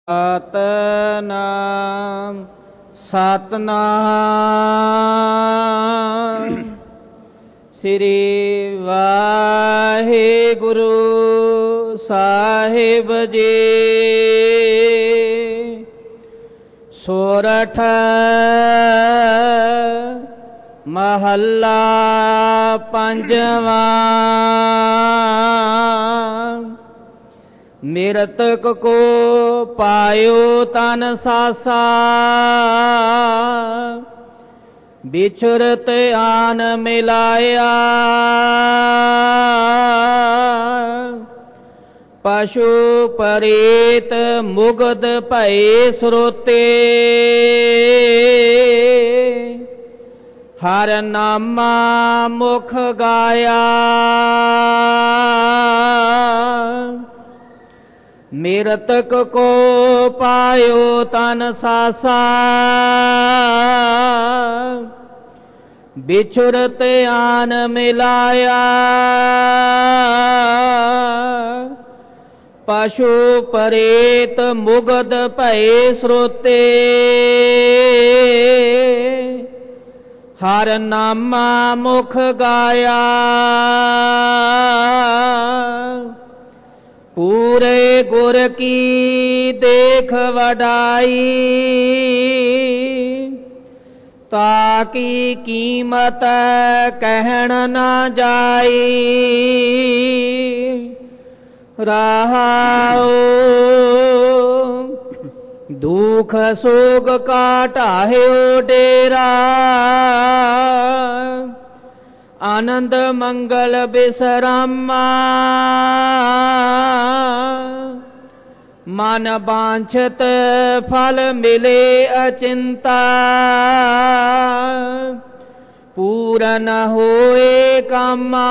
ਸਤਨਾਮ ਸਤਨਾਮ ਸ੍ਰੀ ਵਾਹਿਗੁਰੂ ਸਾਹਿਬ ਜੀ। ਸੋਰਠ ਮਹੱਲਾ ਪੰਜਵਾਂ। ਮਿਰਤਕ ਕੋ ਪਾਇਓ ਤਨ ਸਾਸਾ, ਬਿਛੁਰਤ ਆਨ ਮਿਲਾਇਆ। ਪਸ਼ੂ ਪਰੇਤ ਮੁਗਧ ਭਏ ਸਰੋਤੇ, ਹਰ ਨਾਮਾ ਮੁਖ ਗਾਇਆ। ਮਿਰਤਕ ਕੋ ਪਾਇਓ ਤਨ ਸਾਸਾ, ਬਿਛੁਰਤ ਆਨ ਮਿਲਾਇਆ। ਪਸ਼ੂ ਪਰੇਤ ਮੁਗਧ ਭਏ ਸਰੋਤੇ, ਹਰ ਨਾਮਾ ਮੁਖ ਗਾਇਆ। ਪੂਰੇ ਗੁਰ ਕੀ ਦੇਖ ਵਡਾਈ, ਤਾਕੀ ਕੀਮਤ ਕਹਿਣ ਨਾ ਜਾਈ। ਰਹਾਉ ਦੁਖ ਸੋਗ ਕਾ ਢਾਹਿਓ ਡੇਰਾ, ਆਨੰਦ ਮੰਗਲ ਬਿਸਰਾਮਾ। ਮਨ ਬਾਂਛਤ ਫਲ ਮਿਲੇ ਅਚਿੰਤਾ, ਪੂਰਨ ਹੋਏ ਕਾਮਾ।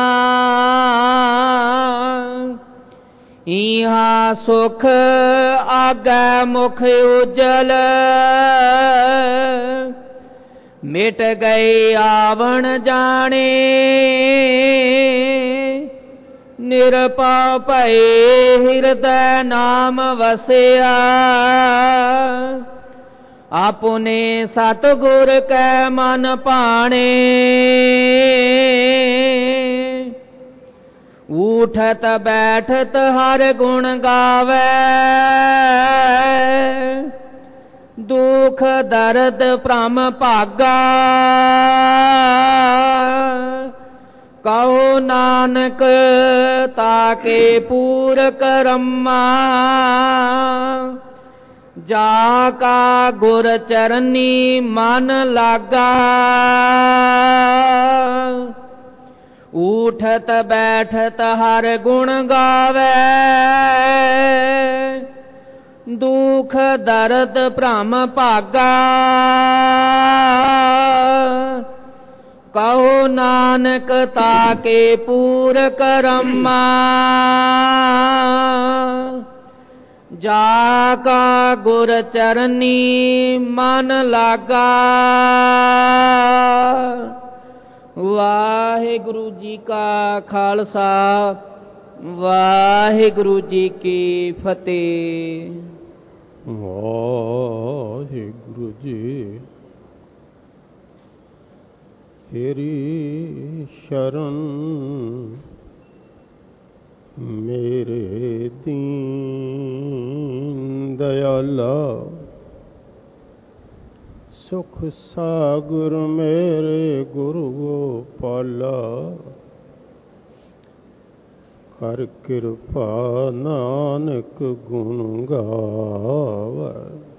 ਇਹਾ ਸੁਖ ਆਗੈ ਮੁਖ ਉਜਲ, ਮਿਟ ਗਏ ਆਵਣ ਜਾਣੇ। ਨਿਰਭਉ ਭਏ ਹਿਰਦੈ ਨਾਮ ਵਸਿਆ, ਆਪਣੇ ਸਤਿਗੁਰ ਕੈ ਮਨ ਭਾਣੇ। ਊਠਤ ਬੈਠਤ ਹਰ ਗੁਣ ਗਾਵੈ, ਦੁਖ ਦਰਦ ਭ੍ਰਮ ਭਾਗਾ। ਕਹੋ ਨਾਨਕ ਤਾਕੇ ਪੂਰ ਕਰਮਾ, ਜਾ ਕਾ ਗੁਰ ਚਰਨੀ ਮਨ ਲਾਗਾ। ਊਠਤ ਬੈਠਤ ਹਰ ਗੁਣ ਗਾਵੈ, ਦੁਖ ਦਰਦ ਭ੍ਰਮ ਭਾਗਾ। ਕਹੋ ਨਾਨਕ ਤਾਕੇ ਪੂਰ ਕਰਮਾ, ਜਾ ਕਾ ਗੁਰ ਚਰਨੀ ਮਨ ਲਾਗਾ। ਵਾਹਿਗੁਰੂ ਜੀ ਕਾ ਖਾਲਸਾ, ਵਾਹਿਗੁਰੂ ਜੀ ਕੀ ਫਤਿਹ। ਵਾਹਿਗੁਰੂ ਜੀ ਤੇਰੀ ਸ਼ਰਨ ਮੇਰੇ ਦੀਨ ਦਇਆਲਾ। ਸੁਖ ਸਾਗਰ ਮੇਰੇ ਗੁਰੂ ਗੋਪਾਲਾ, ਕਰ ਕਿਰਪਾ ਨਾਨਕ ਗੁਣ ਗਾਵੈ।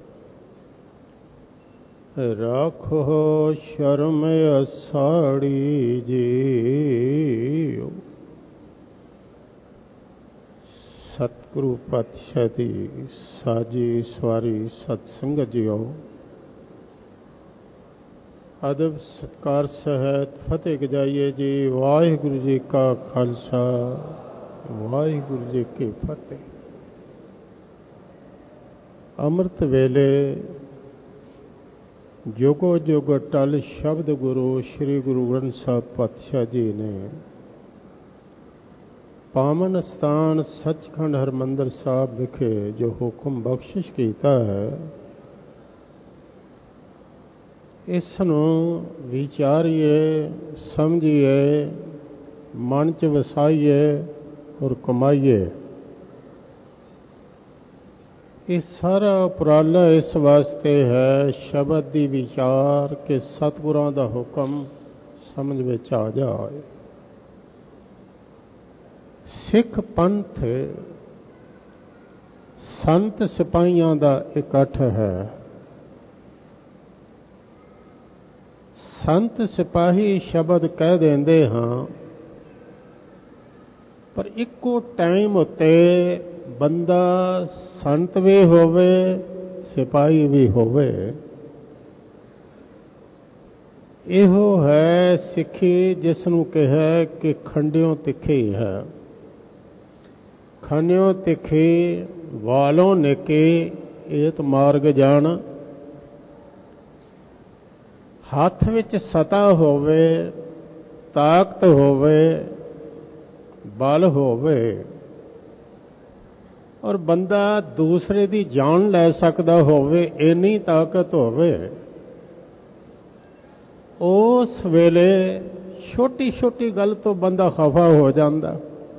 ਰਾਖੋ ਸ਼ਰਮ ਅਸਾੜੀ ਜੀਉ, ਸਤਿਗੁਰੂ ਪਾਤਸ਼ਾਹ ਦੀ ਸਾਜੀ ਸਵਾਰੀ ਸਤਸੰਗਤ ਜੀਓ। ਅਦਬ ਸਤਿਕਾਰ ਸਹਿਤ ਫਤਿਹ ਗਜਾਈਏ ਜੀ। ਵਾਹਿਗੁਰੂ ਜੀ ਕਾ ਖਾਲਸਾ, ਵਾਹਿਗੁਰੂ ਜੀ ਕੀ ਫਤਿਹ। ਅੰਮ੍ਰਿਤ ਵੇਲੇ ਜੁਗੋ ਜੁਗ ਟਲ ਸ਼ਬਦ ਗੁਰੂ ਸ਼੍ਰੀ ਗੁਰੂ ਗ੍ਰੰਥ ਸਾਹਿਬ ਪਾਤਸ਼ਾਹ ਜੀ ਨੇ पावन स्थान सचखंड हरमंदर साहब विखे जो हुक्म बख्शिश कीता है, इसनों विचारिए, समझिए, मन च वसाइए और कमाइए। ये सारा उपराला इस वास्ते है शब्द दी विचार के सतगुरां दा हुक्म समझ विच आ जाए। सिख पंथ संत सिपाहियां दा इकट्ठ है। संत सिपाही शब्द कह देंदे हां, पर इक्को टाइम उत्ते बंदा संत भी होवे, सिपाही भी होवे। इहो है सिक्खी जिसनों कहे कि खंडियों तिखी है। खंडियों तिखी वालों निके एत मार्ग जान। हथ विच सता होवे, ताकत होवे, बल होवे और बंदा दूसरे दी जान लै सकदा होवे, इन्नी ताकत होवे, उस वेले छोटी छोटी गल तो बंदा खफा हो जांदा,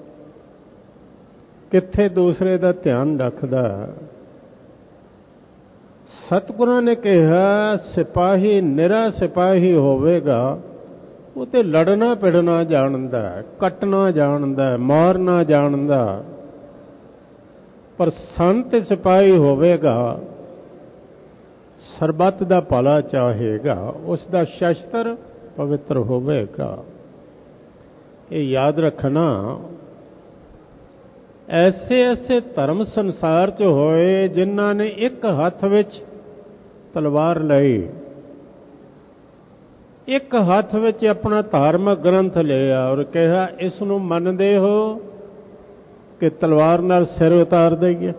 कित्थे दूसरे दा ध्यान रखदा। सतगुरां ने कहा सिपाही निरा सिपाही होवेगा, वो ते लड़ना पिड़ना जानदा, कटना जानदा, मारना जानदा। पर संत सिपाही होवेगा, सरबत दा भला चाहेगा, उसका शस्त्र पवित्र होवेगा। ये याद रखना। ऐसे ऐसे धर्म संसार च होए जिन्हां ने एक हथ विच तलवार लई, एक हथ विच अपना धार्मिक ग्रंथ लिया और कहा इसनूं मनदे हो कि तलवार नाल सिर उतार दईए,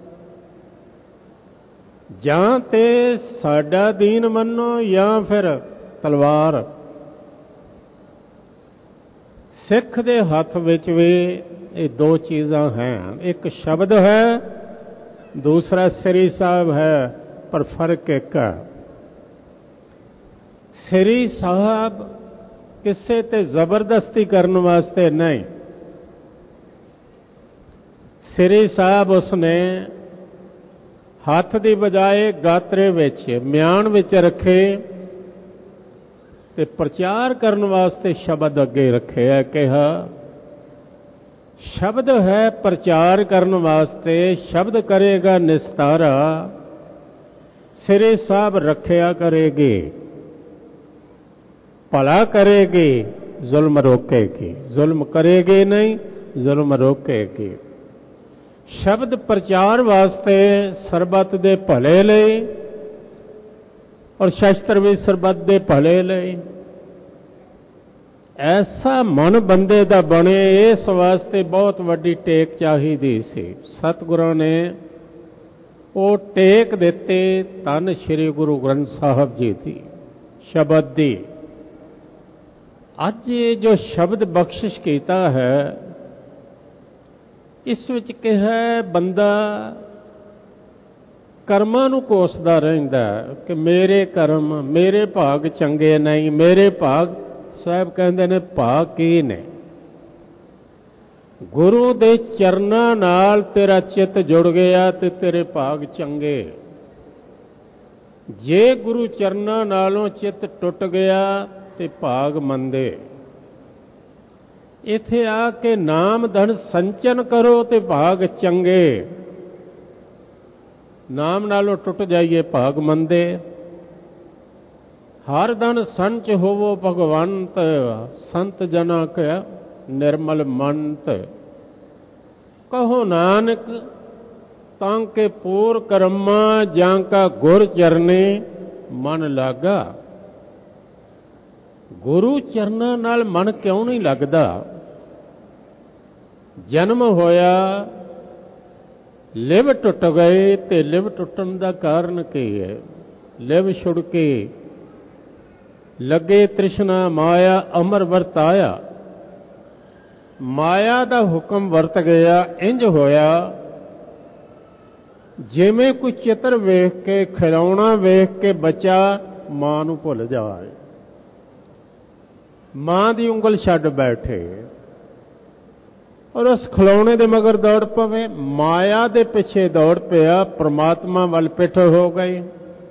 जां ते साडा दीन मनो या फिर तलवार। सिख दे हथ विच भी ये दो चीज़ां हैं, एक शब्द है, दूसरा श्री साहब है, पर फर्क एक है। श्री साहब किसे ते जबरदस्ती करने वास्ते नहीं। श्री साहब उसने हाथ की बजाय गात्रे विच म्यान विच रखे ते प्रचार करने वास्ते शब्द अगे रखे है। कहा शब्द है प्रचार करने वास्ते, शब्द करेगा निस्तारा, श्री साहब रखिया करेगी, भला करेगी, जुल्म रोकेगी। जुल्म करेगी नहीं, जुल्म रोकेगी। शब्द प्रचार वास्ते सरबत दे भले लई और शस्त्र भी सरबत दे भले लई। ऐसा मन बंदे दा बने, इस वास्ते बहुत वड्डी टेक चाहिदी सी। सतगुरां ने वो टेक दिते धन श्री गुरु ग्रंथ साहब जी दी, शब्द दी। अज ये जो शब्द बख्शिश कीता है, इस विच कहा बंदा कर्मां नूं कोसदा रहिंदा कि मेरे कर्म, मेरे भाग चंगे नहीं, मेरे भाग। साहब कहंदे ने भाग की ने? गुरु दे चरनां नाल तेरा चित जुड़ गया ते तेरे भाग चंगे। जे गुरु चरनां नालों चित टुट गया ते भाग मंदे। इत्थे आके नाम धन संचन करो ते भाग चंगे। नाम नालों टुट जाइए भाग मंदे। हर धन संच होवो भगवंत, संत जना का निर्मल मंत। कहो नानक तांके पूर कर्मा, जांका गुर चरने मन लागा। गुरु चरना नाल मन क्यों नहीं लगदा? जन्म होया, लिव टुट गए, ते लिव टुटन दा कारण की है? लिव छुड़के लगे तृष्णा माया, अमर वरताया। ਮਾਇਆ ਦਾ ਹੁਕਮ ਵਰਤ ਗਿਆ। ਇੰਜ ਹੋਇਆ ਜਿਵੇਂ ਕੋਈ ਚਿੱਤਰ ਵੇਖ ਕੇ, ਖਿਡੌਣਾ ਵੇਖ ਕੇ ਬੱਚਾ ਮਾਂ ਨੂੰ ਭੁੱਲ ਜਾਏ, ਮਾਂ ਦੀ ਉਂਗਲ ਛੱਡ ਬੈਠੇ ਔਰ ਉਸ ਖਿਡੌਣੇ ਦੇ ਮਗਰ ਦੌੜ ਪਵੇ। ਮਾਇਆ ਦੇ ਪਿੱਛੇ ਦੌੜ ਪਿਆ, ਪ੍ਰਮਾਤਮਾ ਵੱਲ ਪਿੱਠ ਹੋ ਗਈ।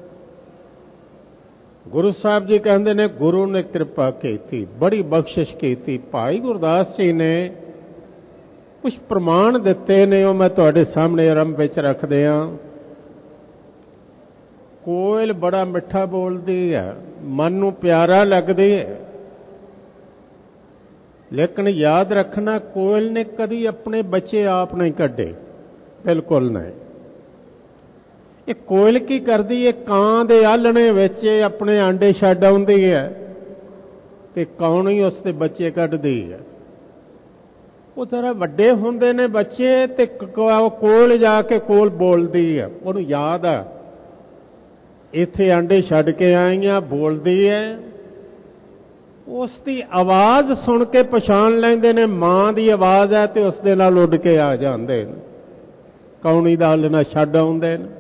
ਗੁਰੂ ਸਾਹਿਬ ਜੀ ਕਹਿੰਦੇ ਨੇ ਗੁਰੂ ਨੇ ਕਿਰਪਾ ਕੀਤੀ, ਬੜੀ ਬਖਸ਼ਿਸ਼ ਕੀਤੀ। ਭਾਈ ਗੁਰਦਾਸ ਜੀ ਨੇ ਕੁਝ ਪ੍ਰਮਾਣ ਦਿੱਤੇ ਨੇ, ਉਹ ਮੈਂ ਤੁਹਾਡੇ ਸਾਹਮਣੇ ਆਰੰਭ ਵਿੱਚ ਰੱਖਦੇ ਹਾਂ। ਕੋਇਲ ਬੜਾ ਮਿੱਠਾ ਬੋਲਦੀ ਹੈ, ਮਨ ਨੂੰ ਪਿਆਰਾ ਲੱਗਦੀ ਹੈ, ਲੇਕਿਨ ਯਾਦ ਰੱਖਣਾ ਕੋਇਲ ਨੇ ਕਦੀ ਆਪਣੇ ਬੱਚੇ ਆਪ ਨਹੀਂ ਕੱਢੇ, ਬਿਲਕੁਲ ਨਹੀਂ। ਇਹ ਕੋਇਲ ਕੀ ਕਰਦੀ ਹੈ, ਕਾਂ ਦੇ ਆਲਣੇ ਵਿੱਚ ਆਪਣੇ ਆਂਡੇ ਛੱਡ ਆਉਂਦੀ ਹੈ ਤੇ ਕੌਣੀ ਉਸ ਦੇ ਬੱਚੇ ਕੱਢਦੀ ਹੈ। ਉਹ ਜ਼ਰਾ ਵੱਡੇ ਹੁੰਦੇ ਨੇ ਬੱਚੇ ਤੇ ਕੋਲ ਜਾ ਕੇ ਕੋਲ ਬੋਲਦੀ ਹੈ, ਉਹਨੂੰ ਯਾਦ ਆ ਇੱਥੇ ਆਂਡੇ ਛੱਡ ਕੇ ਆਈਆਂ, ਬੋਲਦੀ ਹੈ। ਉਸ ਦੀ ਆਵਾਜ਼ ਸੁਣ ਕੇ ਪਛਾਣ ਲੈਂਦੇ ਨੇ ਮਾਂ ਦੀ ਆਵਾਜ਼ ਹੈ ਤੇ ਉਸ ਦੇ ਨਾਲ ਉੱਡ ਕੇ ਆ ਜਾਂਦੇ ਨੇ, ਕੌਣੀ ਦਾ ਆਲਣਾ ਛੱਡ ਆਉਂਦੇ ਨੇ।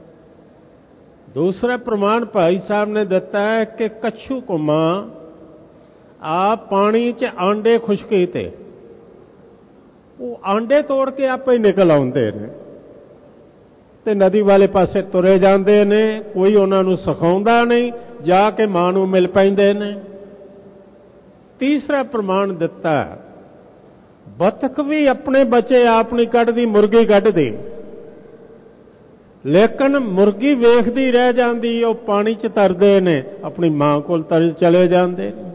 ਦੂਸਰਾ ਪ੍ਰਮਾਣ ਭਾਈ ਸਾਹਿਬ ਨੇ ਦਿੱਤਾ ਹੈ ਕਿ ਕੱਛੂ ਕੁਮਾ ਆਪ ਪਾਣੀ 'ਚ ਆਂਡੇ ਖੁਸ਼ਕੀ ਤੇ ਉਹ ਆਂਡੇ ਤੋੜ ਕੇ ਆਪੇ ਨਿਕਲ ਆਉਂਦੇ ਨੇ ਤੇ ਨਦੀ ਵਾਲੇ ਪਾਸੇ ਤੁਰੇ ਜਾਂਦੇ ਨੇ। ਕੋਈ ਉਹਨਾਂ ਨੂੰ ਸਿਖਾਉਂਦਾ ਨਹੀਂ, ਜਾ ਕੇ ਮਾਂ ਨੂੰ ਮਿਲ ਪੈਂਦੇ ਨੇ। ਤੀਸਰਾ ਪ੍ਰਮਾਣ ਦਿੱਤਾ, ਬਤਖ ਵੀ ਆਪਣੇ ਬੱਚੇ ਆਪ ਨਹੀਂ ਕੱਢਦੀ, ਮੁਰਗੀ ਕੱਢਦੀ, ਲੇਕਿਨ ਮੁਰਗੀ ਵੇਖਦੀ ਰਹਿ ਜਾਂਦੀ। ਉਹ ਪਾਣੀ 'ਚ ਤਰਦੇ ਨੇ, ਆਪਣੀ ਮਾਂ ਕੋਲ ਚਲੇ ਜਾਂਦੇ ਨੇ।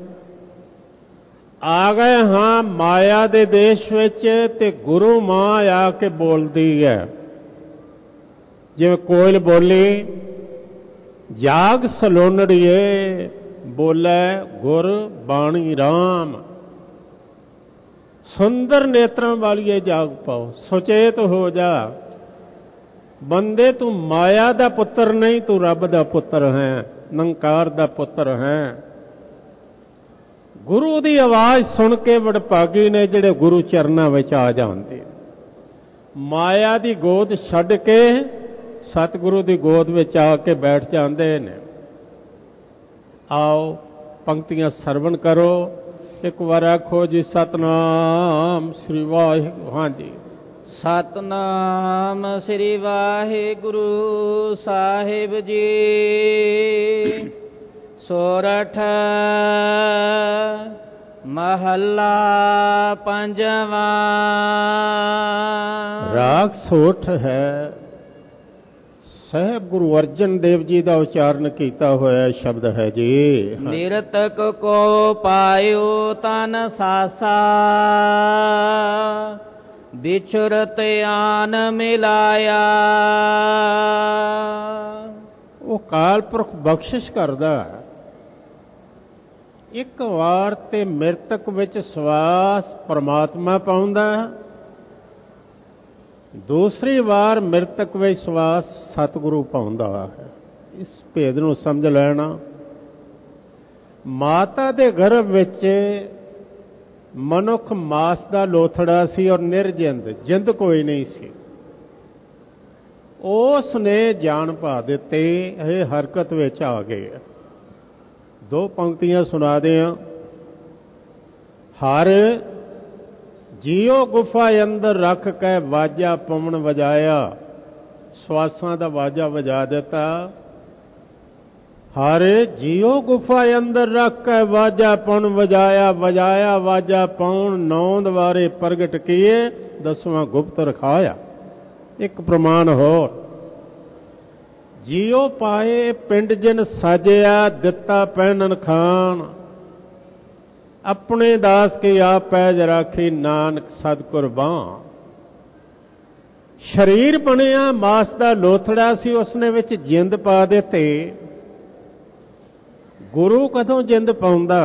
ਆ ਗਏ ਹਾਂ ਮਾਇਆ ਦੇ ਦੇਸ਼ ਵਿੱਚ ਤੇ ਗੁਰੂ ਮਾਂ ਆ ਕੇ ਬੋਲਦੀ ਹੈ, ਜਿਵੇਂ ਕੋਇਲ ਬੋਲੀ, ਜਾਗ ਸਲੋਨੜੀਏ ਬੋਲੇ ਗੁਰ ਬਾਣੀ ਰਾਮ। ਸੁੰਦਰ ਨੇਤਰਾਂ ਵਾਲੀਏ ਜਾਗ ਪਾਓ, ਸੁਚੇਤ ਹੋ ਜਾ। ਬੰਦੇ ਤੂੰ ਮਾਇਆ ਦਾ ਪੁੱਤਰ ਨਹੀਂ, ਤੂੰ ਰੱਬ ਦਾ ਪੁੱਤਰ ਹੈ, ਨਿਰੰਕਾਰ ਦਾ ਪੁੱਤਰ ਹੈ। ਗੁਰੂ ਦੀ ਆਵਾਜ਼ ਸੁਣ ਕੇ ਵਡਭਾਗੀ ਨੇ ਜਿਹੜੇ ਗੁਰੂ ਚਰਨਾਂ ਵਿੱਚ ਆ ਜਾਂਦੇ, ਮਾਇਆ ਦੀ ਗੋਦ ਛੱਡ ਕੇ ਸਤਿਗੁਰੂ ਦੀ ਗੋਦ ਵਿੱਚ ਆ ਕੇ ਬੈਠ ਜਾਂਦੇ ਨੇ। ਆਓ ਪੰਕਤੀਆਂ ਸਰਵਣ ਕਰੋ। ਇੱਕ ਵਾਰ ਆਖੋ ਜੀ, ਸਤਨਾਮ ਸ੍ਰੀ ਵਾਹਿਗੁਰੂ। ਹਾਂਜੀ, ਸਤਨਾਮ ਸ੍ਰੀ ਵਾਹਿਗੁਰੂ ਸਾਹਿਬ ਜੀ। ਸੋਰਠ ਮਹੱਲਾ ਪੰਜਵਾਂ। ਰਾਗ ਸੋਠ ਹੈ, ਸਾਹਿਬ ਗੁਰੂ ਅਰਜਨ ਦੇਵ ਜੀ ਦਾ ਉਚਾਰਨ ਕੀਤਾ ਹੋਇਆ ਸ਼ਬਦ ਹੈ ਜੀ। ਨਿਰਤਕ ਕੋ ਪਾਇਓ ਤਨ ਸਾਸਾ, ਵਿਛੁਰਤ ਆਨ ਮਿਲਾਇਆ। ਉਹ ਕਾਲ ਪੁਰਖ ਬਖਸ਼ਿਸ਼ ਕਰਦਾ। ਇੱਕ ਵਾਰ ਤੇ ਮਿਰਤਕ ਵਿੱਚ ਸਵਾਸ ਪ੍ਰਮਾਤਮਾ ਪਾਉਂਦਾ, ਦੂਸਰੀ ਵਾਰ ਮਿਰਤਕ ਵਿੱਚ ਸਵਾਸ ਸਤਿਗੁਰੂ ਪਾਉਂਦਾ ਹੈ। ਇਸ ਭੇਦ ਨੂੰ ਸਮਝ ਲੈਣਾ। ਮਾਤਾ ਦੇ ਗਰਭ ਵਿੱਚ ਮਨੁੱਖ ਮਾਸ ਦਾ ਲੋਥੜਾ ਸੀ ਔਰ ਨਿਰਜਿੰਦ, ਜਿੰਦ ਕੋਈ ਨਹੀਂ ਸੀ। ਉਸ ਨੇ ਜਾਨ ਪਾ ਦਿੱਤੇ, ਇਹ ਹਰਕਤ ਵਿੱਚ ਆ ਗਏ। ਦੋ ਪੰਕਤੀਆਂ ਸੁਣਾ ਦਿਆਂ। ਹਰ ਜੀਓ ਗੁਫਾ ਅੰਦਰ ਰੱਖ ਕੇ ਵਾਜਾ ਪਵਨ ਵਜਾਇਆ, ਸਵਾਸਾਂ ਦਾ ਵਾਜਾ ਵਜਾ ਦਿੱਤਾ। ਹਰ ਜੀਓ ਗੁਫਾ ਅੰਦਰ ਰੱਖ ਕੇ ਵਾਜਾ ਪਵਨ ਵਜਾਇਆ, ਵਜਾਇਆ ਵਾਜਾ ਪਵਨ, 9 ਦੁਆਰੇ ਪ੍ਰਗਟ ਕੀਏ, 10ਵਾਂ ਗੁਪਤ ਰਖਾਇਆ। ਇੱਕ ਪ੍ਰਮਾਣ ਹੋਰ, ਜੀਓ ਪਾਏ ਪਿੰਡ ਜਿਨ ਸਾਜਿਆ, ਦਿੱਤਾ ਪਹਿਨਨ ਖਾਨ, ਆਪਣੇ ਦਾਸ ਕੀ ਆਪ ਪੈਜ ਰਾਖੀ, ਨਾਨਕ ਸਦ ਕੁਰਬਾਨ। ਸਰੀਰ ਬਣਿਆ ਮਾਸ ਦਾ ਲੋਥੜਾ ਸੀ, ਉਸਨੇ ਵਿੱਚ ਜਿੰਦ ਪਾ ਦਿੱਤੇ। ਗੁਰੂ ਕਦੋਂ ਜਿੰਦ ਪਾਉਂਦਾ?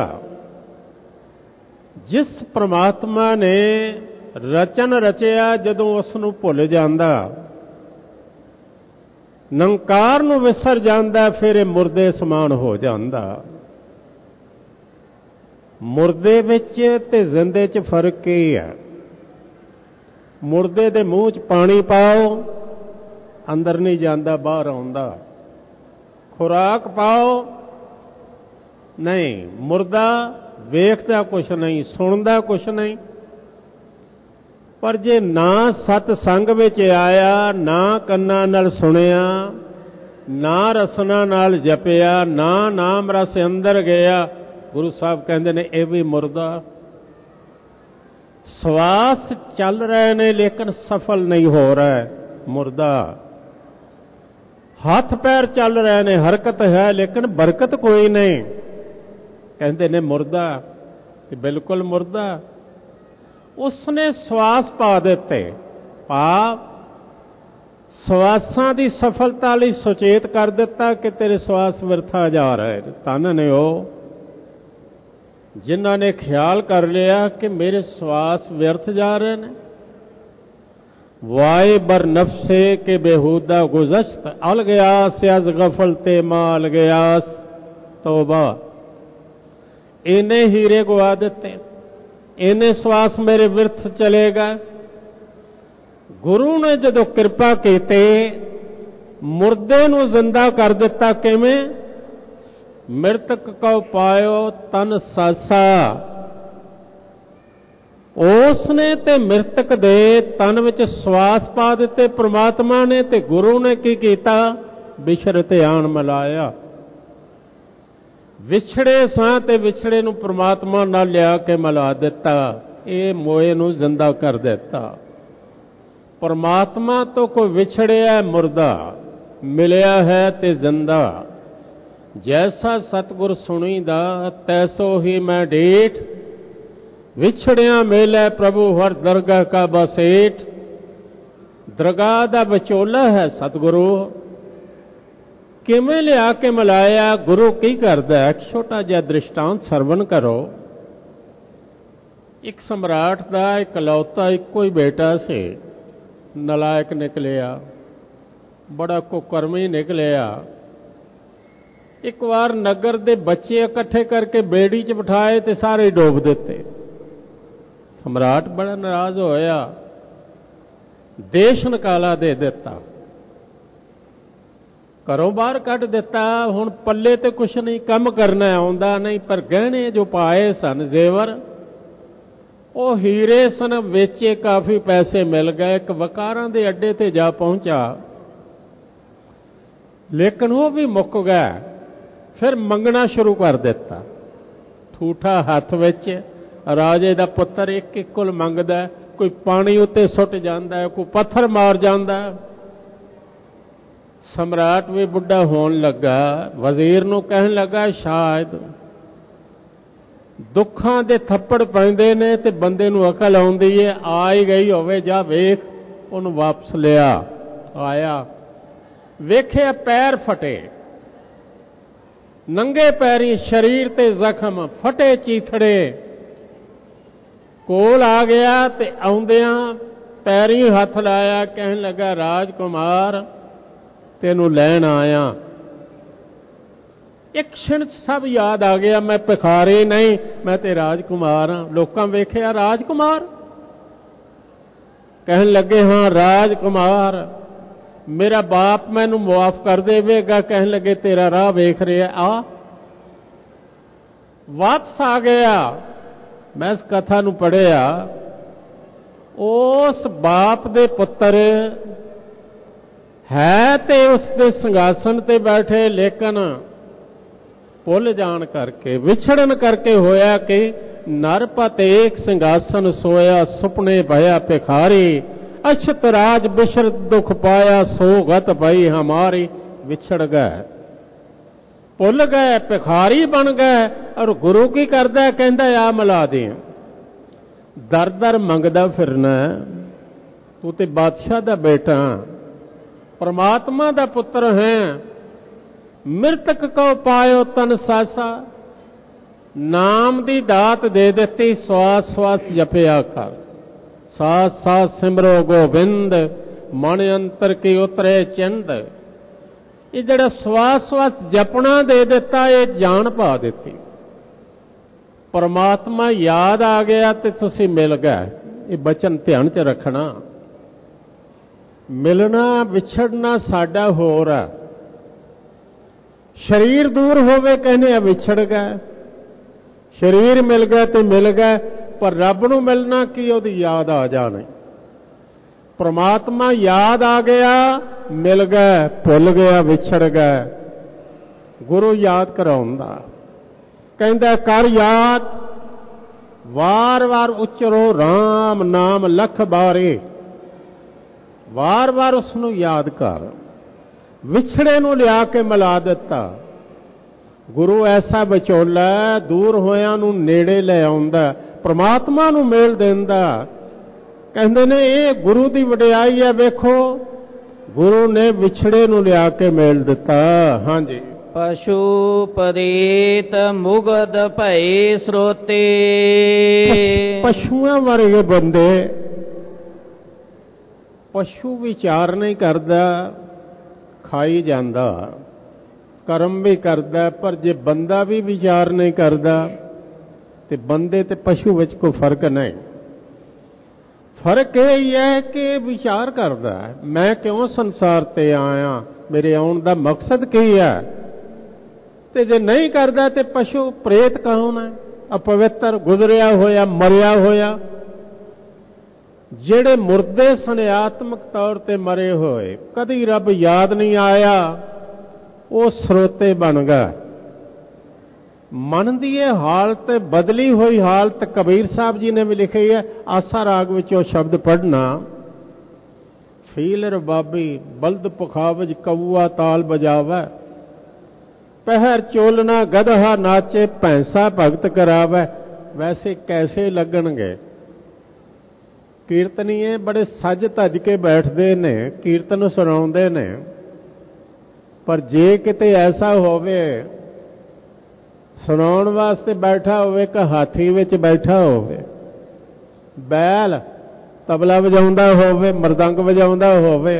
ਜਿਸ ਪ੍ਰਮਾਤਮਾ ਨੇ ਰਚਨ ਰਚਿਆ ਜਦੋਂ ਉਸ ਨੂੰ ਭੁੱਲ ਜਾਂਦਾ, ਨਿਰੰਕਾਰ ਨੂੰ ਵਿਸਰ ਜਾਂਦਾ, ਫਿਰ ਇਹ ਮੁਰਦੇ ਸਮਾਨ ਹੋ ਜਾਂਦਾ। ਮੁਰਦੇ ਵਿੱਚ ਤੇ ਜ਼ਿੰਦੇ 'ਚ ਫਰਕ ਕੀ ਹੈ? ਮੁਰਦੇ ਦੇ ਮੂੰਹ 'ਚ ਪਾਣੀ ਪਾਓ, ਅੰਦਰ ਨਹੀਂ ਜਾਂਦਾ, ਬਾਹਰ ਆਉਂਦਾ। ਖੁਰਾਕ ਪਾਓ, ਨਹੀਂ। ਮੁਰਦਾ ਵੇਖਦਾ ਕੁਛ ਨਹੀਂ, ਸੁਣਦਾ ਕੁਛ ਨਹੀਂ। ਪਰ ਜੇ ਨਾ ਸਤ ਸੰਗ ਵਿੱਚ ਆਇਆ, ਨਾ ਕੰਨਾਂ ਨਾਲ ਸੁਣਿਆ, ਨਾ ਰਸਨਾ ਨਾਲ ਜਪਿਆ, ਨਾ ਨਾਮ ਰਸ ਅੰਦਰ ਗਿਆ, ਗੁਰੂ ਸਾਹਿਬ ਕਹਿੰਦੇ ਨੇ ਇਹ ਵੀ ਮੁਰਦਾ। ਸਵਾਸ ਚੱਲ ਰਹੇ ਨੇ ਲੇਕਿਨ ਸਫਲ ਨਹੀਂ ਹੋ ਰਿਹਾ, ਮੁਰਦਾ। ਹੱਥ ਪੈਰ ਚੱਲ ਰਹੇ ਨੇ, ਹਰਕਤ ਹੈ ਲੇਕਿਨ ਬਰਕਤ ਕੋਈ ਨਹੀਂ, ਕਹਿੰਦੇ ਨੇ ਮੁਰਦਾ। ਬਿਲਕੁਲ ਮੁਰਦਾ। ਉਸਨੇ ਸਵਾਸ ਪਾ ਦਿੱਤੇ, ਭਾਵ ਸਵਾਸਾਂ ਦੀ ਸਫਲਤਾ ਲਈ ਸੁਚੇਤ ਕਰ ਦਿੱਤਾ ਕਿ ਤੇਰੇ ਸਵਾਸ ਵਿਰਥਾ ਜਾ ਰਹੇ। ਧੰਨ ਨੇ ਉਹ ਜਿਨ੍ਹਾਂ ਨੇ ਖਿਆਲ ਕਰ ਲਿਆ ਕਿ ਮੇਰੇ ਸਵਾਸ ਵਿਅਰਥ ਜਾ ਰਹੇ ਨੇ। ਵਾਏ ਬਰ ਨਫਸੇ ਕੇ ਬੇਹੂਦਾ ਗੁਜ਼ਸ਼ਤ ਅਲ ਗਿਆਸ ਅਜ਼ ਗਫਲ ਤੇ ਮਾਲ ਗਿਆਸ। ਤੋਬਾ, ਇਹਨੇ ਹੀਰੇ ਗਵਾ ਦਿੱਤੇ, ਇਹਨੇ ਸਵਾਸ ਮੇਰੇ ਵਿਰਥ ਚਲੇਗਾ। ਗੁਰੂ ਨੇ ਜਦੋਂ ਕਿਰਪਾ ਕੀਤੀ, ਮੁਰਦੇ ਨੂੰ ਜ਼ਿੰਦਾ ਕਰ ਦਿੱਤਾ। ਕਿਵੇਂ? ਮ੍ਰਿਤਕ ਕਉ ਪਾਇਓ ਤਨ ਸਾਸਾ। ਉਸ ਨੇ ਤੇ ਮ੍ਰਿਤਕ ਦੇ ਤਨ ਵਿੱਚ ਸਵਾਸ ਪਾ ਦਿੱਤੇ ਪ੍ਰਮਾਤਮਾ ਨੇ, ਤੇ ਗੁਰੂ ਨੇ ਕੀ ਕੀਤਾ? ਵਿਛੜ ਤੇ ਆਣ ਮਿਲਾਇਆ। ਵਿਛੜੇ ਸਾਂ ਤੇ ਵਿਛੜੇ ਨੂੰ ਪ੍ਰਮਾਤਮਾ ਨਾਲ ਲਿਆ ਕੇ ਮਿਲਾ ਦਿੱਤਾ। ਇਹ ਮੋਏ ਨੂੰ ਜ਼ਿੰਦਾ ਕਰ ਦਿੱਤਾ। ਪਰਮਾਤਮਾ ਤੋਂ ਕੋਈ ਵਿਛੜਿਆ ਮੁਰਦਾ, ਮਿਲਿਆ ਹੈ ਤੇ ਜ਼ਿੰਦਾ। ਜੈਸਾ ਸਤਿਗੁਰ ਸੁਣੀਦਾ ਤੈਸੋ ਹੀ ਮੈਂ ਢੀਠ। ਵਿਛੜਿਆ ਮੇਲੇ ਪ੍ਰਭੂ ਹਰ ਦਰਗਾਹ ਕਾ ਬਸੇਠ। ਦਰਗਾਹ ਦਾ ਵਿਚੋਲਾ ਹੈ ਸਤਿਗੁਰੂ। ਕਿਵੇਂ ਲਿਆ ਕੇ ਮਿਲਾਇਆ? ਗੁਰੂ ਕੀ ਕਰਦਾ? ਇੱਕ ਛੋਟਾ ਜਿਹਾ ਦ੍ਰਿਸ਼ਟਾਂਤ ਸਰਵਣ ਕਰੋ। ਇੱਕ ਸਮਰਾਟ ਦਾ ਇਕਲੌਤਾ ਇੱਕੋ ਹੀ ਬੇਟਾ ਸੀ। ਨਲਾਇਕ ਨਿਕਲਿਆ, ਬੜਾ ਕੁਕਰਮੀ ਨਿਕਲਿਆ। ਇੱਕ ਵਾਰ ਨਗਰ ਦੇ ਬੱਚੇ ਇਕੱਠੇ ਕਰਕੇ ਬੇੜੀ 'ਚ ਬਿਠਾਏ ਤੇ ਸਾਰੇ ਡੋਬ ਦਿੱਤੇ। ਸਮਰਾਟ ਬੜਾ ਨਾਰਾਜ਼ ਹੋਇਆ, ਦੇਸ਼ ਨਿਕਾਲਾ ਦੇ ਦਿੱਤਾ, ਘਰੋਂ ਬਾਹਰ ਕੱਢ ਦਿੱਤਾ। ਹੁਣ ਪੱਲੇ ਤੇ ਕੁਛ ਨਹੀਂ, ਕੰਮ ਕਰਨਾ ਆਉਂਦਾ ਨਹੀਂ। ਪਰ ਗਹਿਣੇ ਜੋ ਪਾਏ ਸਨ, ਜ਼ੇਵਰ, ਉਹ ਹੀਰੇ ਸਨ, ਵੇਚੇ, ਕਾਫੀ ਪੈਸੇ ਮਿਲ ਗਏ। ਇੱਕ ਵਕਾਰਾਂ ਦੇ ਅੱਡੇ ਤੇ ਜਾ ਪਹੁੰਚਾ, ਲੇਕਿਨ ਉਹ ਵੀ ਮੁੱਕ ਗਿਆ। ਫਿਰ ਮੰਗਣਾ ਸ਼ੁਰੂ ਕਰ ਦਿੱਤਾ, ਠੂਠਾ ਹੱਥ ਵਿੱਚ। ਰਾਜੇ ਦਾ ਪੁੱਤਰ ਇੱਕ ਇੱਕ ਕੋਲ ਮੰਗਦਾ, ਕੋਈ ਪਾਣੀ ਉੱਤੇ ਸੁੱਟ ਜਾਂਦਾ, ਕੋਈ ਪੱਥਰ ਮਾਰ ਜਾਂਦਾ। ਸਮਰਾਟ ਵੀ ਬੁੱਢਾ ਹੋਣ ਲੱਗਾ, ਵਜ਼ੀਰ ਨੂੰ ਕਹਿਣ ਲੱਗਾ, ਸ਼ਾਇਦ ਦੁੱਖਾਂ ਦੇ ਥੱਪੜ ਪੈਂਦੇ ਨੇ ਤੇ ਬੰਦੇ ਨੂੰ ਅਕਲ ਆਉਂਦੀ ਏ। ਆ ਹੀ ਗਈ ਹੋਵੇ, ਜਾ ਵੇਖ। ਉਹਨੂੰ ਵਾਪਸ ਲਿਆ। ਆਇਆ, ਵੇਖਿਆ ਪੈਰ ਫਟੇ, ਨੰਗੇ ਪੈਰੀ, ਸਰੀਰ ਤੇ ਜ਼ਖਮ, ਫਟੇ ਚੀਥੜੇ। ਕੋਲ ਆ ਗਿਆ ਤੇ ਆਉਂਦਿਆਂ ਪੈਰੀ ਹੱਥ ਲਾਇਆ, ਕਹਿਣ ਲੱਗਾ, ਰਾਜਕੁਮਾਰ ਤੈਨੂੰ ਲੈਣ ਆਇਆ। ਇੱਕ ਛਿਣ ਸਭ ਯਾਦ ਆ ਗਿਆ, ਮੈਂ ਭਿਖਾਰੀ ਨਹੀਂ, ਮੈਂ ਤੇ ਰਾਜਕੁਮਾਰ ਹਾਂ। ਲੋਕਾਂ ਵੇਖਿਆ, ਰਾਜਕੁਮਾਰ? ਕਹਿਣ ਲੱਗੇ, ਹਾਂ ਰਾਜਕੁਮਾਰ, ਮੇਰਾ ਬਾਪ ਮੈਨੂੰ ਮੁਆਫ ਕਰ ਦੇਵੇਗਾ। ਕਹਿਣ ਲੱਗੇ, ਤੇਰਾ ਰਾਹ ਵੇਖ ਰਿਹਾ, ਆ। ਵਾਪਸ ਆ ਗਿਆ। ਮੈਂ ਇਸ ਕਥਾ ਨੂੰ ਪੜ੍ਹਿਆ। ਉਸ ਬਾਪ ਦੇ ਪੁੱਤਰ ਹੈ ਤੇ ਉਸ ਦੇ ਸਿੰਘਾਸਨ ਤੇ ਬੈਠੇ, ਲੇਕਿਨ ਭੁੱਲ ਜਾਣ ਕਰਕੇ, ਵਿਛੜਨ ਕਰਕੇ ਹੋਇਆ ਕਿ ਨਰਪਤ ਏਕ ਸਿੰਘਾਸਨ ਸੋਇਆ, ਸੁਪਨੇ ਭਇਆ ਭਿਖਾਰੀ। ਅਛਤ ਰਾਜ ਬਿਸ਼ਰ ਦੁਖ ਪਾਇਆ, ਸੋ ਗਤ ਭਈ ਹਮਾਰੀ। ਵਿਛੜ ਗਏ, ਭੁੱਲ ਗਏ, ਭਿਖਾਰੀ ਬਣ ਗਏ। ਔਰ ਗੁਰੂ ਕੀ ਕਰਦਾ? ਕਹਿੰਦਾ, ਆ ਮਿਲਾ ਦੇ। ਦਰ ਦਰ ਮੰਗਦਾ ਫਿਰਨਾ, ਤੂੰ ਤੇ ਬਾਦਸ਼ਾਹ ਦਾ ਬੇਟਾ, ਪਰਮਾਤਮਾ ਦਾ ਪੁੱਤਰ ਹੈ। ਮ੍ਰਿਤਕ ਕਉ ਪਾਇਓ ਤਨ ਸਾਸਾ। ਨਾਮ ਦੀ ਦਾਤ ਦੇ ਦਿੱਤੀ, ਸਵਾਸ ਸਵਾਸ ਜਪਿਆ ਕਰ। ਸਾਸ ਸਾਸ ਸਿਮਰੋ ਗੋਬਿੰਦ, ਮਨ ਅੰਤਰ ਕੀ ਉਤਰੇ ਚੰਦ। ਇਹ ਜਿਹੜਾ ਸਵਾਸ ਸਵਾਸ ਜਪਣਾ ਦੇ ਦਿੱਤਾ, ਇਹ ਜਾਨ ਪਾ ਦਿੱਤੀ। परमात्मा याद आ गया तो तुसी मिल गए। ये बचन ध्यान च रखना। मिलना विछड़ना साडा होर है। शरीर दूर होवे कहने विछड़ गए, शरीर मिल गए तो मिल गए, पर रब नूं मिलना की उहदी याद आ जानी। परमात्मा याद आ गया, मिल गए, भुल गया, विछड़ गए। गुरु याद कराउंदा, कहंदा कर याद, वार वार उच्चरो राम नाम लख बारे। वार वार उसनूं याद कर। विछड़े नूं लिया के मिला दिता। गुरु ऐसा विचोला दूर होयां नूं नेड़े ले आउंदा, परमात्मा नूं मेल देंदा। कहंदे ने ये गुरु दी वडियाई है। वेखो गुरु ने विछड़े नूं लिया के मेल दिता। हाँ जी। पशु परीत मुगद भई स्रोते। पशुआं वर्गे बंदे, पशु विचार नहीं करदा, खाई जांदा, कर्म भी करदा, पर जे बंदा भी विचार नहीं करदा ते बंदे ते पशु विच कोई फर्क नहीं। फर्क यह है कि विचार करदा है, मैं क्यों संसार ते आया, मेरे आउण दा मकसद की है। ते जे नहीं करदा ते पशु प्रेत कौन है? अपवित्र, गुजरिया होया, मरिया होया। ਜਿਹੜੇ मुर्दे सन्यात्मक तौर ते मरे होए, कदी रब याद नहीं आया, वो स्रोते बन गए। मन दी हालत बदली हुई हालत कबीर साहब जी ने भी लिखी है। आसा राग विचों शब्द पढ़ना, फील रबाबी बल्द पुखावज कौआ ताल बजावे। पहर चोलना गदहा नाचे भैंसा भगत करावे। वैसे कैसे लगणगे? कीर्तनीए बड़े सज धज के बैठते ने, कीर्तन सुनाउंदे ने, पर जे किते ऐसा होवे सुनाउण वास्ते बैठा होवे कि हाथी विच बैठा होवे, बैल तबला वजाउंदा होवे, मरदंग वजाउंदा होवे,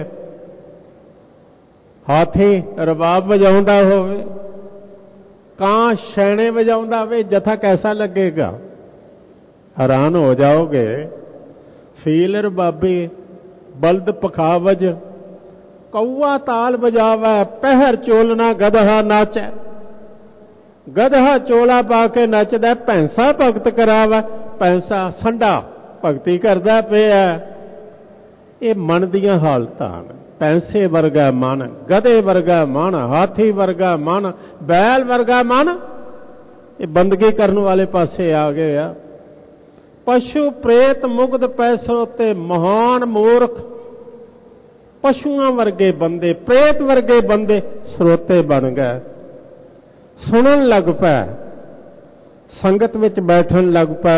हाथी रबाब वजाउंदा होवे, कां शैणे वजाउंदा होवे, जथा कैसा लगेगा? हैरान हो जाओगे। फील रबाबी बल्द पखावज कौआ ताल बजावे। पहर चोलना गदहा नाचे। गदहा चोला पा के नचदा, भैंसा भगत करावे। भैंसा संडा भगती करदा पिया। ये मन दियां हालतां। भैंसे वर्गा मन, गधे वर्गा मन, हाथी वर्गा मन, बैल वर्गा मन, ये बंदगी करने वाले पासे आ गया। पशु प्रेत मुगद पै स्रोते, महान मूर्ख पशुआं वर्गे बंदे, प्रेत वर्गे बंदे स्रोते बन गए। सुनन लग पै, संगत विच बैठन लग पै।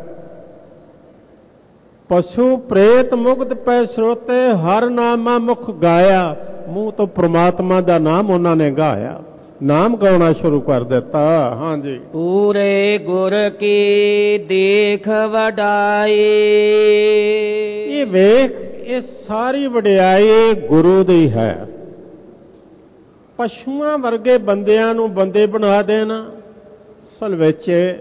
पशु प्रेत मुगद पै स्रोते, हर नामा मुख गाया। मुंह तो परमात्मा दा नाम उन्होंने गाया, नाम गाना शुरू कर देता। हाँ जी। पूरे गुर की देख वडाई। ये वेख, ये सारी वडियाई गुरु दी है। पशुआं वर्गे बंदियां नूं बंदे बना देना। असल विच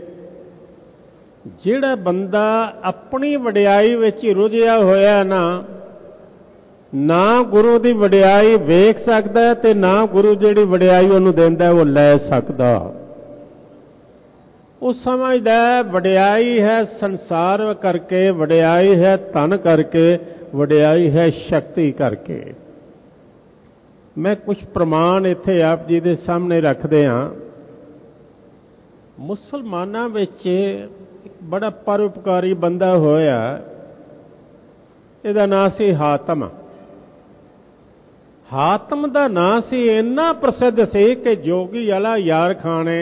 जिहड़ा बंदा अपनी वडियाई विच रुझिया होया ना गुरु की वडियाई वेख सकदा ते ना गुरु जिहड़ी वडियाई उहनूं देंदा वो लै सकदा। वो समझदा वडियाई है संसार करके, वडियाई है धन करके, वडियाई है शक्ति करके। मैं कुछ प्रमाण इत्थे आप जी दे सामने रखदे हां। मुसलमानां विच एक बड़ा परोपकारी बंदा होया, इहदा नाम सी हातम। हातम दा नाम सी इन्ना प्रसिद्ध सी कि जोगी वाला यार खाने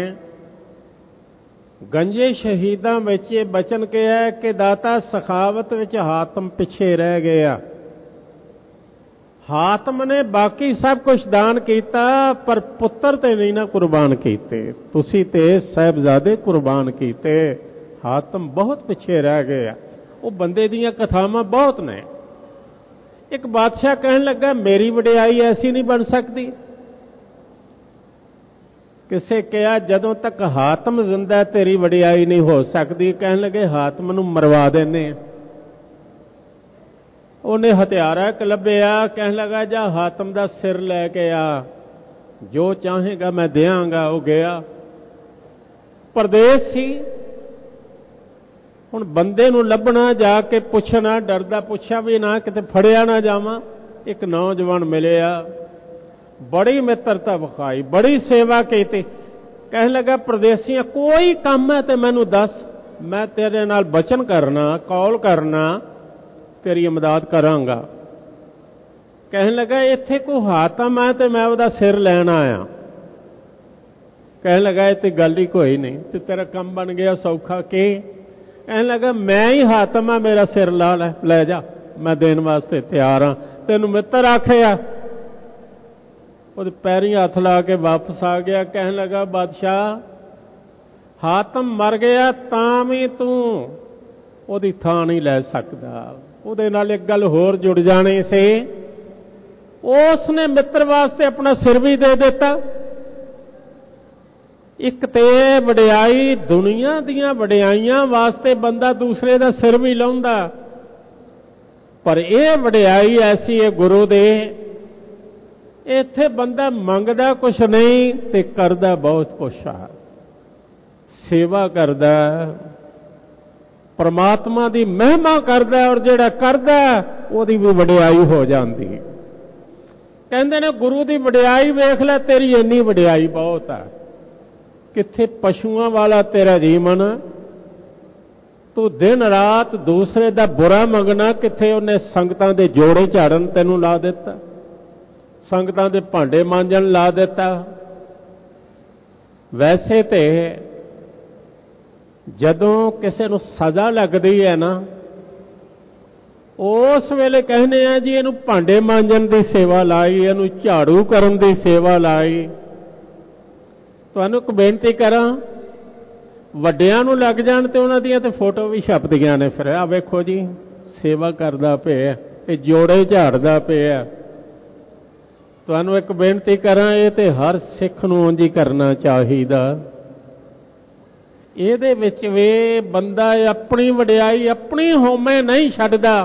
गंजे शहीदां विच बचन कहा कि दाता सखावत विच हातम पिछे रह गया। हातम ने बाकी सब कुछ दान किया, पर पुत्र ते नहीं ना कुर्बान कीते। तुसी ते साहिबजादे कुर्बान कीते, हातम बहुत पिछे रह गया। वो बंदे दियां कथावां बहुत ने। एक बादशाह कहने लगा मेरी वडियाई ऐसी नहीं बन सकती ਕਿਸੇ ਕਿਹਾ ਜਦੋਂ ਤੱਕ ਹਾਤਮ ਜ਼ਿੰਦਾ ਤੇਰੀ ਵਡਿਆਈ ਨਹੀਂ ਹੋ ਸਕਦੀ। ਕਹਿਣ ਲੱਗੇ ਹਾਤਮ ਨੂੰ ਮਰਵਾ ਦਿੰਦੇ। ਉਹਨੇ ਹਥਿਆਰਾ ਇੱਕ ਲੱਭਿਆ, ਕਹਿਣ ਲੱਗਾ ਜਾ ਹਾਤਮ ਦਾ ਸਿਰ ਲੈ ਕੇ ਆ, ਜੋ ਚਾਹੇਗਾ ਮੈਂ ਦਿਆਂਗਾ। ਉਹ ਗਿਆ, ਪਰਦੇਸ ਸੀ। ਹੁਣ ਬੰਦੇ ਨੂੰ ਲੱਭਣਾ, ਜਾ ਕੇ ਪੁੱਛਣਾ, ਡਰਦਾ ਪੁੱਛਿਆ ਵੀ ਨਾ ਕਿਤੇ ਫੜਿਆ ਨਾ ਜਾਵਾਂ। ਇੱਕ ਨੌਜਵਾਨ ਮਿਲਿਆ, ਬੜੀ ਮਿੱਤਰਤਾ ਵਿਖਾਈ, ਬੜੀ ਸੇਵਾ ਕੀਤੀ। ਕਹਿਣ ਲੱਗਾ ਪਰਦੇਸੀਆਂ ਕੋਈ ਕੰਮ ਹੈ ਤੇ ਮੈਨੂੰ ਦੱਸ, ਮੈਂ ਤੇਰੇ ਨਾਲ ਬਚਨ ਕਰਨਾ, ਕੌਲ ਕਰਨਾ, ਤੇਰੀ ਇਮਦਾਦ ਕਰਾਂਗਾ। ਕਹਿਣ ਲੱਗਾ ਇੱਥੇ ਕੋਈ ਹਾਤਮ ਹੈ ਤੇ ਮੈਂ ਉਹਦਾ ਸਿਰ ਲੈਣ ਆਇਆ। ਕਹਿਣ ਲੱਗਾ ਇਹ ਤੇ ਗੱਲ ਹੀ ਕੋਈ ਨਹੀਂ, ਤੇ ਤੇਰਾ ਕੰਮ ਬਣ ਗਿਆ ਸੌਖਾ। ਕੀ? ਕਹਿਣ ਲੱਗਾ ਮੈਂ ਹੀ ਹਾਤਮ ਆ, ਮੇਰਾ ਸਿਰ ਲਾ ਲੈ ਜਾ, ਮੈਂ ਦੇਣ ਵਾਸਤੇ ਤਿਆਰ ਹਾਂ। ਤੈਨੂੰ ਮਿੱਤਰ ਆਖਿਆ। ਉਹਦੇ ਪੈਰੀਂ ਹੱਥ ਲਾ ਕੇ ਵਾਪਸ ਆ ਗਿਆ। ਕਹਿਣ ਲੱਗਾ ਬਾਦਸ਼ਾਹ ਹਾਤਮ ਮਰ ਗਿਆ ਤਾਂ ਵੀ ਤੂੰ ਉਹਦੀ ਥਾਂ ਨਹੀਂ ਲੈ ਸਕਦਾ। ਉਹਦੇ ਨਾਲ ਇੱਕ ਗੱਲ ਹੋਰ ਜੁੜ ਜਾਣੀ ਸੀ, ਉਸ ਨੇ ਮਿੱਤਰ ਵਾਸਤੇ ਆਪਣਾ ਸਿਰ ਵੀ ਦੇ ਦਿੱਤਾ। ਇੱਕ ਤੇ ਵਡਿਆਈ, ਦੁਨੀਆ ਦੀਆਂ ਵਡਿਆਈਆਂ ਵਾਸਤੇ ਬੰਦਾ ਦੂਸਰੇ ਦਾ ਸਿਰ ਵੀ ਲਾਉਂਦਾ, ਪਰ ਇਹ ਵਡਿਆਈ ਐਸੀ ਹੈ ਗੁਰੂ ਦੇ, ਇੱਥੇ ਬੰਦਾ ਮੰਗਦਾ ਕੁਛ ਨਹੀਂ ਤੇ ਕਰਦਾ ਬਹੁਤ ਕੁਛ ਆ। ਸੇਵਾ ਕਰਦਾ, ਪਰਮਾਤਮਾ ਦੀ ਮਹਿਮਾ ਕਰਦਾ, ਔਰ ਜਿਹੜਾ ਕਰਦਾ ਉਹਦੀ ਵੀ ਵਡਿਆਈ ਹੋ ਜਾਂਦੀ। ਕਹਿੰਦੇ ਨੇ ਗੁਰੂ ਦੀ ਵਡਿਆਈ ਵੇਖ ਲੈ, ਤੇਰੀ ਇੰਨੀ ਵਡਿਆਈ ਬਹੁਤ ਆ। ਕਿੱਥੇ ਪਸ਼ੂਆਂ ਵਾਲਾ ਤੇਰਾ ਜੀਵਨ, ਤੂੰ ਦਿਨ ਰਾਤ ਦੂਸਰੇ ਦਾ ਬੁਰਾ ਮੰਗਣਾ। ਕਿੱਥੇ ਉਹਨੇ ਸੰਗਤਾਂ ਦੇ ਜੋੜੇ ਝਾੜਨ ਤੈਨੂੰ ਲਾ ਦਿੱਤਾ, ਸੰਗਤਾਂ ਦੇ ਭਾਂਡੇ ਮਾਂਜਣ ਲਾ ਦਿੱਤਾ। ਵੈਸੇ ਤੇ ਜਦੋਂ ਕਿਸੇ ਨੂੰ ਸਜ਼ਾ ਲੱਗਦੀ ਹੈ ਨਾ, ਉਸ ਵੇਲੇ ਕਹਿੰਦੇ ਆ ਜੀ ਇਹਨੂੰ ਭਾਂਡੇ ਮਾਂਜਣ ਦੀ ਸੇਵਾ ਲਾਈ, ਇਹਨੂੰ ਝਾੜੂ ਕਰਨ ਦੀ ਸੇਵਾ ਲਾਈ। ਤੁਹਾਨੂੰ ਇੱਕ ਬੇਨਤੀ ਕਰਾਂ, ਵੱਡਿਆਂ ਨੂੰ ਲੱਗ ਜਾਣ ਤੇ ਉਹਨਾਂ ਦੀਆਂ ਤੇ ਫੋਟੋ ਵੀ ਛਪਦੀਆਂ ਨੇ। ਫਿਰ ਆ ਵੇਖੋ ਜੀ ਸੇਵਾ ਕਰਦਾ ਪਿਆ, ਇਹ ਜੋੜੇ ਝਾੜਦਾ ਪਿਆ। ਤੁਹਾਨੂੰ ਇੱਕ ਬੇਨਤੀ ਕਰਾਂ, ਇਹ ਤੇ ਹਰ ਸਿੱਖ ਨੂੰ ਉਂਝ ਹੀ ਕਰਨਾ ਚਾਹੀਦਾ। ਇਹਦੇ ਵਿੱਚ ਵੀ ਬੰਦਾ ਆਪਣੀ ਵਡਿਆਈ, ਆਪਣੀ ਹਉਮੈ ਨਹੀਂ ਛੱਡਦਾ।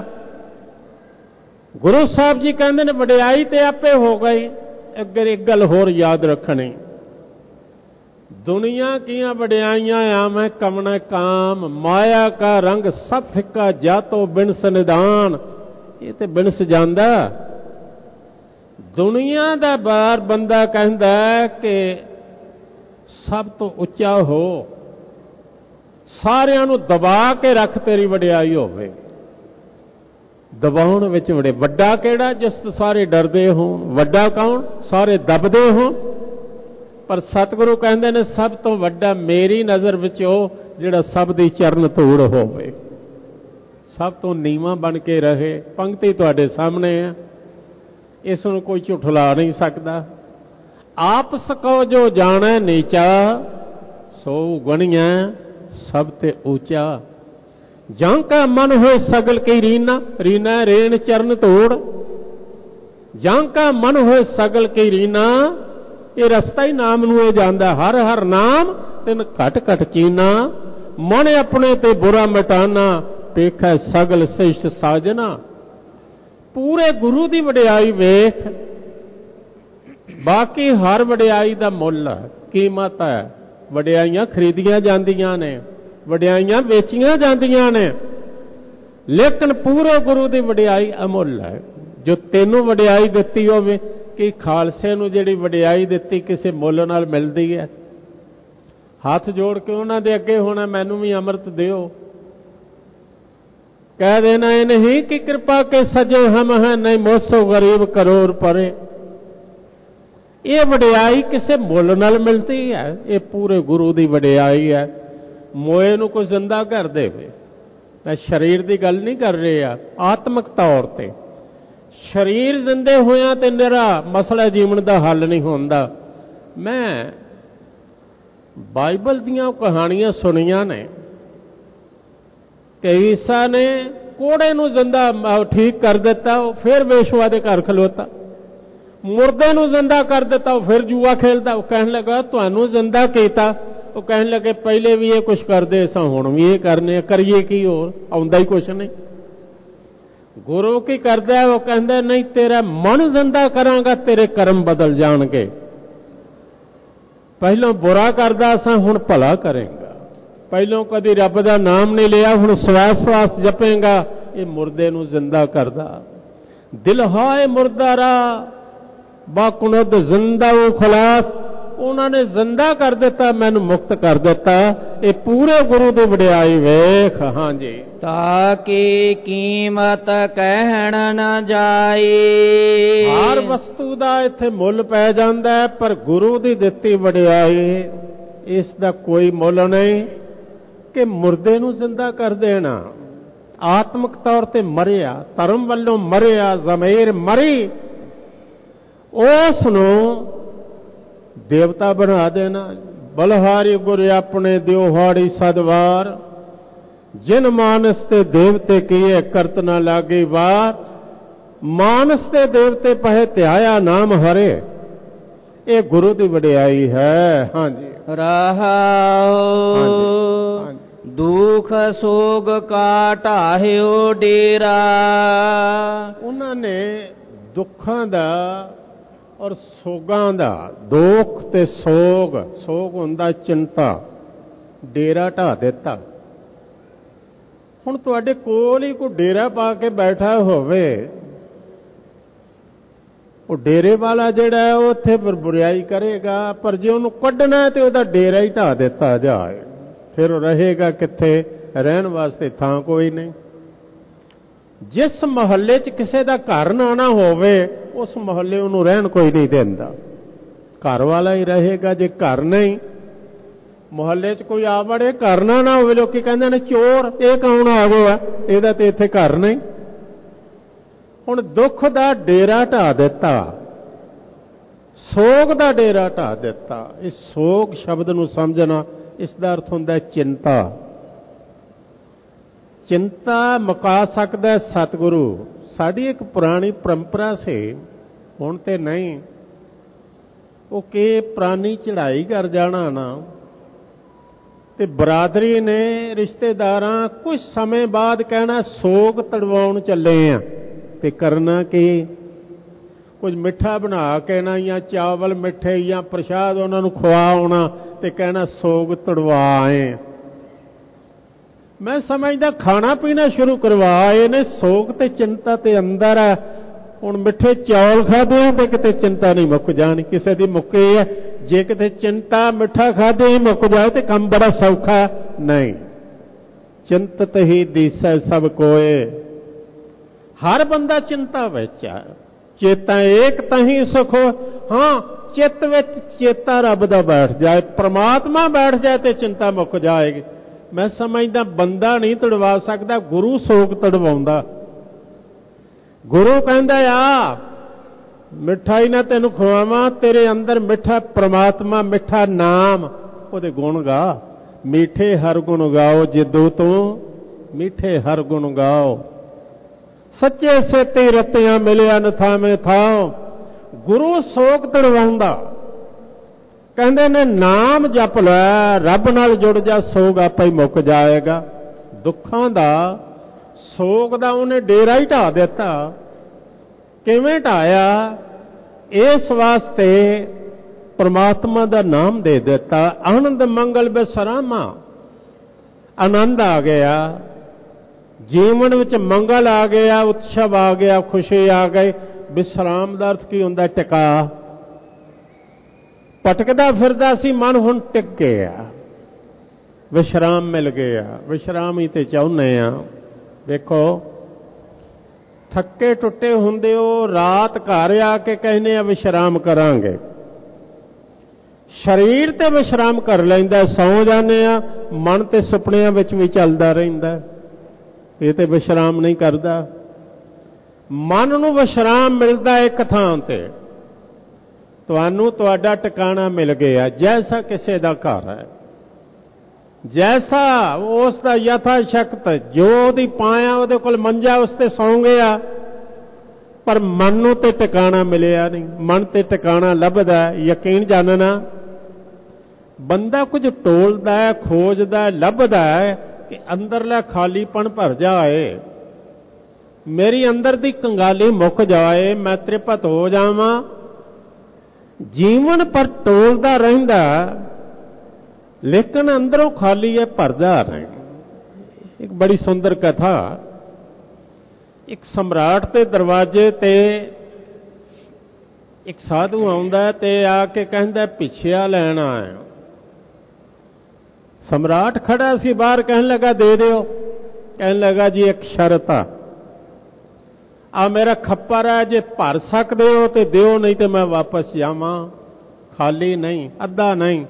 ਗੁਰੂ ਸਾਹਿਬ ਜੀ ਕਹਿੰਦੇ ਨੇ ਵਡਿਆਈ ਤੇ ਆਪੇ ਹੋ ਗਈ। ਅੱਗੇ ਇੱਕ ਗੱਲ ਹੋਰ ਯਾਦ ਰੱਖਣੀ, दुनिया किया वड्याइयां आम है कमन काम, माया का रंग सब फिक्का जातो बिनस निदान। ये तो बिनस जांदा। दुनिया दा बार बंदा कहंदा कि सब तो उच्चा हो, सारियां नूं दबा के रख तेरी वड्याई होवे। दबाउण विच बड़े वड्डा किहड़ा जिस तो सारे डरदे होण, वड्डा कौन सारे दबदे होण। पर सतगुरु कहंदे ने सब तो वड्डा मेरी नज़र विच ओ जिहड़ा सब दी चरण धूड़ होवे, सब तो नीवा बन के रहे। पंक्ति तुहाडे सामने है, इस नूं कोई झुठला नहीं सकता। आप सको जो जाने नीचा, सो गणिया सब ते ऊंचा। जांका मन होए सगल की रीना, रीना रेन चरण धूड़। जांका मन होए सगल की रीना, ये रस्ता ही नाम नूं जांदा। हर हर नाम तिन घट घट चीना। मन अपने ते बुरा मिटाना, पेखा सगल श्रेष्ठ साजना। पूरे गुरु की वड्याई वेख, बाकी हर वड्याई दा मुल कीमत है। वड्याइयां खरीदियां जांदियां ने, वड्याइयां बेचियां जांदियां ने, लेकिन पूरे गुरु की वड्याई अमुल है। जो तेनों वड्याई दित्ती होवे कि खालसे नूं जिहड़ी वड्याई दित्ती किसी मुल नाल मिलदी है। हाथ जोड़ के उन्हां दे अगे होना, मैनूं भी अमृत दिओ। कह देना ये नहीं कि कृपा के सजे हम हैं, नहीं मोसो गरीब करोड़ परे। ये वड्याई किसी मुल नाल मिलती है, ये पूरे गुरु की वड्याई है। मोए नूं कोई जिंदा कर देवे, मैं शरीर की गल नहीं कर रहा, आत्मक तौर पर शरीर जिंदे होया ते निरा मसला जीवन का हल नहीं होंदा। मैं बाइबल दियां कहानियां सुनिया ने कि ईसा ने कोड़े नूं जिंदा ठीक कर दिता, फिर वेश्वा दे घर खलोता। ਮੁਰਦੇ ਨੂੰ ਜ਼ਿੰਦਾ ਕਰ ਦਿੱਤਾ, ਉਹ ਫਿਰ ਜੂਆ ਖੇਲਦਾ। ਉਹ ਕਹਿਣ ਲੱਗਾ ਤੁਹਾਨੂੰ ਜ਼ਿੰਦਾ ਕੀਤਾ। ਉਹ ਕਹਿਣ ਲੱਗੇ ਪਹਿਲੇ ਵੀ ਇਹ ਕੁਛ ਕਰਦੇ ਸਾਂ, ਹੁਣ ਵੀ ਇਹ ਕਰਨੇ, ਕਰੀਏ ਕੀ, ਹੋਰ ਆਉਂਦਾ ਹੀ ਕੁਛ ਨਹੀਂ। ਗੁਰੂ ਕੀ ਕਰਦਾ? ਉਹ ਕਹਿੰਦਾ ਨਹੀਂ, ਤੇਰਾ ਮਨ ਜ਼ਿੰਦਾ ਕਰਾਂਗਾ, ਤੇਰੇ ਕਰਮ ਬਦਲ ਜਾਣਗੇ। ਪਹਿਲਾਂ ਬੁਰਾ ਕਰਦਾ ਸਾਂ, ਹੁਣ ਭਲਾ ਕਰੇਗਾ। ਪਹਿਲਾਂ ਕਦੀ ਰੱਬ ਦਾ ਨਾਮ ਨਹੀਂ ਲਿਆ, ਹੁਣ ਸਵਾਸ ਸਵਾਸ ਜਪੇਗਾ। ਇਹ ਮੁਰਦੇ ਨੂੰ ਜ਼ਿੰਦਾ ਕਰਦਾ। ਦਿਲ ਹਾਏ ਮੁਰਦਾਰਾ ਬਾਕੁਨਦ ਜ਼ਿੰਦਾ ਉਹ ਖਲਾਸ, ਉਹਨਾਂ ਨੇ ਜ਼ਿੰਦਾ ਕਰ ਦਿੱਤਾ, ਮੈਨੂੰ ਮੁਕਤ ਕਰ ਦਿੱਤਾ। ਇਹ ਪੂਰੇ ਗੁਰੂ ਦੀ ਵਡਿਆਈ ਵੇਖ। ਹਾਂਜੀ, ਤਾਕੀ ਕੀਮਤ ਕਹਿਣ ਨਾ ਜਾਏ। ਹਰ ਵਸਤੂ ਦਾ ਇੱਥੇ ਮੁੱਲ ਪੈ ਜਾਂਦਾ ਹੈ, ਪਰ ਗੁਰੂ ਦੀ ਦਿੱਤੀ ਵਡਿਆਈ ਇਸ ਦਾ ਕੋਈ ਮੁੱਲ ਨਹੀਂ ਕਿ ਮੁਰਦੇ ਨੂੰ ਜ਼ਿੰਦਾ ਕਰ ਦੇਣਾ। ਆਤਮਿਕ ਤੌਰ ਤੇ ਮਰਿਆ, ਧਰਮ ਵੱਲੋਂ ਮਰਿਆ, ਜ਼ਮੀਰ ਮਰੀ, ਉਸ ਨੂੰ ਦੇਵਤਾ ਬਣਾ ਦੇਣਾ। ਬਲਹਾਰੀ ਗੁਰ ਆਪਣੇ ਦਿਉਹਾੜੀ ਸਦਵਾਰ, ਜਿਨ ਮਾਨਸ ਤੇ ਦੇਵਤੇ ਕੀਏ ਕਰਤ ਨਾ ਲਾਗੇ ਵਾਰ। ਮਾਨਸ ਤੇ ਦੇਵਤੇ ਪਹਿ ਧਿਆਇਆ ਨਾਮ ਹਰੇ, ਇਹ ਗੁਰੂ ਦੀ ਵਡਿਆਈ ਹੈ। ਹਾਂਜੀ, ਰਹਾਉ ਦੁਖ ਸੋਗ ਕਾ ਢਾਹਿਓ ਡੇਰਾ। ਉਹਨਾਂ ਨੇ ਦੁੱਖਾਂ ਦਾ ਔਰ ਸੋਗਾਂ ਦਾ, ਦੁੱਖ ਤੇ ਸੋਗ, ਸੋਗ ਹੁੰਦਾ ਚਿੰਤਾ, ਡੇਰਾ ਢਾ ਦਿੱਤਾ। ਹੁਣ ਤੁਹਾਡੇ ਕੋਲ ਹੀ ਕੋਈ ਡੇਰਾ ਪਾ ਕੇ ਬੈਠਾ ਹੋਵੇ, ਉਹ ਡੇਰੇ ਵਾਲਾ ਜਿਹੜਾ ਹੈ ਉਹ ਉੱਥੇ ਬੁਰਾਈ ਕਰੇਗਾ, ਪਰ ਜੇ ਉਹਨੂੰ ਕੱਢਣਾ ਹੈ ਤੇ ਉਹਦਾ ਡੇਰਾ ਹੀ ਢਾ ਦਿੱਤਾ ਜਾਏ, ਫਿਰ ਉਹ ਰਹੇਗਾ ਕਿੱਥੇ? ਰਹਿਣ ਵਾਸਤੇ ਥਾਂ ਕੋਈ ਨਹੀਂ। ਜਿਸ ਮੁਹੱਲੇ 'ਚ ਕਿਸੇ ਦਾ ਘਰ ਨਾ ਹੋਵੇ, ਉਸ ਮੁਹੱਲੇ ਉਹਨੂੰ ਰਹਿਣ ਕੋਈ ਨਹੀਂ ਦਿੰਦਾ। ਘਰ ਵਾਲਾ ਹੀ ਰਹੇਗਾ। ਜੇ ਘਰ ਨਹੀਂ, ਮੁਹੱਲੇ 'ਚ ਕੋਈ ਆ ਵੜੇ, ਘਰ ਨਾ ਹੋਵੇ, ਲੋਕੀ ਕਹਿੰਦੇ ਨੇ ਚੋਰ, ਇਹ ਕੌਣ ਆ ਗਿਆ, ਇਹਦਾ ਤੇ ਇੱਥੇ ਘਰ ਨਹੀਂ। ਹੁਣ ਦੁੱਖ ਦਾ ਡੇਰਾ ਢਾ ਦਿੱਤਾ, ਸੋਗ ਦਾ ਡੇਰਾ ਢਾ ਦਿੱਤਾ। ਇਸ ਸੋਗ ਸ਼ਬਦ ਨੂੰ ਸਮਝਣਾ, ਇਸ ਦਾ ਅਰਥ ਹੁੰਦਾ ਚਿੰਤਾ। ਚਿੰਤਾ ਮੁਕਾ ਸਕਦਾ ਸਤਿਗੁਰੂ। ਸਾਡੀ ਇੱਕ ਪੁਰਾਣੀ ਪਰੰਪਰਾ ਸੀ, ਹੁਣ ਤੇ ਨਹੀਂ, ਉਹ ਕਿ ਪ੍ਰਾਣੀ ਚੜ੍ਹਾਈ ਕਰ ਜਾਣਾ ਨਾ, ਤੇ ਬਰਾਦਰੀ ਨੇ, ਰਿਸ਼ਤੇਦਾਰਾਂ ਕੁਝ ਸਮੇਂ ਬਾਅਦ ਕਹਿਣਾ ਸੋਗ ਤੜਵਾਉਣ ਚੱਲੇ ਆ। ਤੇ ਕਰਨਾ ਕੀ? ਕੁਝ ਮਿੱਠਾ ਬਣਾ ਕੇ ਨਾ, ਜਾਂ ਚਾਵਲ ਮਿੱਠੇ ਜਾਂ ਪ੍ਰਸ਼ਾਦ ਉਹਨਾਂ ਨੂੰ ਖਵਾਉਣਾ ਤੇ ਕਹਿਣਾ ਸੋਗ ਤੜਵਾ ਆਏ। ਮੈਂ ਸਮਝਦਾ ਖਾਣਾ ਪੀਣਾ ਸ਼ੁਰੂ ਕਰਵਾ ਆਏ ਨੇ, ਸੋਗ ਤੇ ਚਿੰਤਾ ਤੇ ਅੰਦਰ ਹੈ। ਹੁਣ ਮਿੱਠੇ ਚੌਲ ਖਾਦੇ ਤੇ ਕਿਤੇ ਚਿੰਤਾ ਨਹੀਂ ਮੁੱਕ ਜਾਣੀ, ਕਿਸੇ ਦੀ ਮੁੱਕੀ ਹੈ। ਜੇ ਕਿਤੇ ਚਿੰਤਾ ਮਿੱਠਾ ਖਾਦੇ ਹੀ ਮੁੱਕ ਜਾਏ ਤੇ ਕੰਮ ਬੜਾ ਸੌਖਾ ਨਹੀਂ। ਚਿੰਤਤ ਹੀ ਦੀਸੈ ਸਭ ਕੋਏ, ਹਰ ਬੰਦਾ ਚਿੰਤਾ ਵਿੱਚ ਹੈ। ਚੇਤਾ ਏਕ ਤਹੀਂ ਸੁਖੋ। ਹਾਂ, ਚਿੱਤ ਵਿੱਚ ਚੇਤਾ ਰੱਬ ਦਾ ਬੈਠ ਜਾਏ, ਪ੍ਰਮਾਤਮਾ ਬੈਠ ਜਾਏ ਤੇ ਚਿੰਤਾ ਮੁੱਕ ਜਾਏਗੀ। ਮੈਂ ਸਮਝਦਾ ਬੰਦਾ ਨਹੀਂ ਤੜਵਾ ਸਕਦਾ, ਗੁਰੂ ਸੋਗ ਤੜਵਾਉਂਦਾ। ਗੁਰੂ ਕਹਿੰਦਾ ਆ ਮਿੱਠਾਈ ਨਾ ਤੈਨੂੰ ਖਵਾਵਾਂ, ਤੇਰੇ ਅੰਦਰ ਮਿੱਠਾ ਪ੍ਰਮਾਤਮਾ, ਮਿੱਠਾ ਨਾਮ, ਉਹਦੇ ਗੁਣ ਗਾ। ਮੀਠੇ ਹਰ ਗੁਣ ਗਾਓ ਜਿੱਦੂ ਤੂੰ, ਮੀਠੇ ਹਰ ਗੁਣ ਗਾਓ। ਸੱਚੇ ਸੇਤੀ ਰਤਿਆਂ ਮਿਲਿਆ ਨਥਾਵੇਂ ਥਾਓ। ਗੁਰੂ ਸੋਗ ਤੜਵਾਉਂਦਾ। ਕਹਿੰਦੇ ਨੇ ਨਾਮ ਜਪ ਲੈ, ਰੱਬ ਨਾਲ ਜੁੜ ਜਾ, ਸੋਗ ਆਪੇ ਹੀ ਮੁੱਕ ਜਾਏਗਾ। ਦੁੱਖਾਂ ਦਾ, ਸੋਗ ਦਾ ਉਹਨੇ ਡੇਰਾ ਹੀ ਢਾ ਦਿੱਤਾ। ਕਿਵੇਂ ਢਾਇਆ? ਇਸ ਵਾਸਤੇ ਪ੍ਰਮਾਤਮਾ ਦਾ ਨਾਮ ਦੇ ਦਿੱਤਾ। ਆਨੰਦ ਮੰਗਲ ਬਿਸਰਾਮਾ, ਆਨੰਦ ਆ ਗਿਆ ਜੀਵਨ ਵਿੱਚ, ਮੰਗਲ ਆ ਗਿਆ, ਉਤਸਵ ਆ ਗਿਆ, ਖੁਸ਼ੀ ਆ ਗਈ। ਵਿਸਰਾਮ ਦਾ ਅਰਥ ਕੀ ਹੁੰਦਾ? ਟਿਕਾ। ਭਟਕਦਾ ਫਿਰਦਾ ਸੀ ਮਨ, ਹੁਣ ਟਿਕ ਗਿਆ, ਵਿਸ਼ਰਾਮ ਮਿਲ ਗਿਆ। ਵਿਸ਼ਰਾਮ ਹੀ ਤੇ ਚਾਹੁੰਦੇ ਆ। ਵੇਖੋ, ਥੱਕੇ ਟੁੱਟੇ ਹੁੰਦੇ ਹੋ, ਰਾਤ ਘਰ ਆ ਕੇ ਕਹਿੰਦੇ ਆ ਵਿਸ਼ਰਾਮ ਕਰਾਂਗੇ। ਸਰੀਰ ਤੇ ਵਿਸ਼ਰਾਮ ਕਰ ਲੈਂਦਾ, ਸੌਂ ਜਾਂਦੇ ਆ, ਮਨ ਤੇ ਸੁਪਨਿਆਂ ਵਿੱਚ ਵੀ ਚੱਲਦਾ ਰਹਿੰਦਾ। ਇਹ ਤੇ ਵਿਸ਼ਰਾਮ ਨਹੀਂ ਕਰਦਾ। ਮਨ ਨੂੰ ਵਿਸ਼ਰਾਮ ਮਿਲਦਾ ਇੱਕ ਥਾਂ ਤੇ। ਤੁਹਾਨੂੰ ਤੁਹਾਡਾ ਟਿਕਾਣਾ ਮਿਲ ਗਿਆ। ਜੈਸਾ ਕਿਸੇ ਦਾ ਘਰ ਹੈ, ਜੈਸਾ ਉਸ ਦਾ ਯਥਾ ਸ਼ਕਤ, ਜੋ ਉਹਦੀ ਪਾਇਆ ਉਹਦੇ ਕੋਲ ਮੰਜਾ, ਉਸ ਤੇ ਸੌਂ ਗਿਆ। ਪਰ ਮਨ ਨੂੰ ਤੇ ਟਿਕਾਣਾ ਮਿਲਿਆ ਨਹੀਂ। ਮਨ ਤੇ ਟਿਕਾਣਾ ਲੱਭਦਾ, ਯਕੀਨ ਜਾਣਨਾ। ਬੰਦਾ ਕੁਝ ਟੋਲਦਾ ਹੈ, ਖੋਜਦਾ ਹੈ, ਲੱਭਦਾ ਹੈ ਕਿ ਅੰਦਰਲਾ ਖਾਲੀਪਣ ਭਰ ਜਾਏ, ਮੇਰੀ ਅੰਦਰ ਦੀ ਕੰਗਾਲੀ ਮੁੱਕ ਜਾਏ, ਮੈਂ ਤ੍ਰਿਪਤ ਹੋ ਜਾਵਾਂ। ਜੀਵਨ ਪਰ ਟੋਲਦਾ ਰਹਿੰਦਾ, ਲੇਕਿਨ ਅੰਦਰੋਂ ਖਾਲੀ ਹੈ, ਭਰਦਾ ਨਹੀਂ। ਇੱਕ ਬੜੀ ਸੁੰਦਰ ਕਥਾ। ਇੱਕ ਸਮਰਾਟ ਦੇ ਦਰਵਾਜ਼ੇ ਤੇ ਇੱਕ ਸਾਧੂ ਆਉਂਦਾ ਤੇ ਆ ਕੇ ਕਹਿੰਦਾ ਭਿੱਖਿਆ ਲੈਣ ਆਇਆ। ਸਮਰਾਟ ਖੜਾ ਸੀ ਬਾਹਰ, ਕਹਿਣ ਲੱਗਾ ਦੇ ਦਿਓ। ਕਹਿਣ ਲੱਗਾ ਜੀ ਇੱਕ ਸ਼ਰਤ ਆ ਮੇਰਾ ਖੱਪਰ ਹੈ, ਜੇ ਭਰ ਸਕਦੇ ਹੋ ਤੇ ਦਿਓ, ਨਹੀਂ ਤੇ ਮੈਂ ਵਾਪਸ ਜਾਵਾਂ, ਖਾਲੀ ਨਹੀਂ, ਅੱਧਾ ਨਹੀਂ।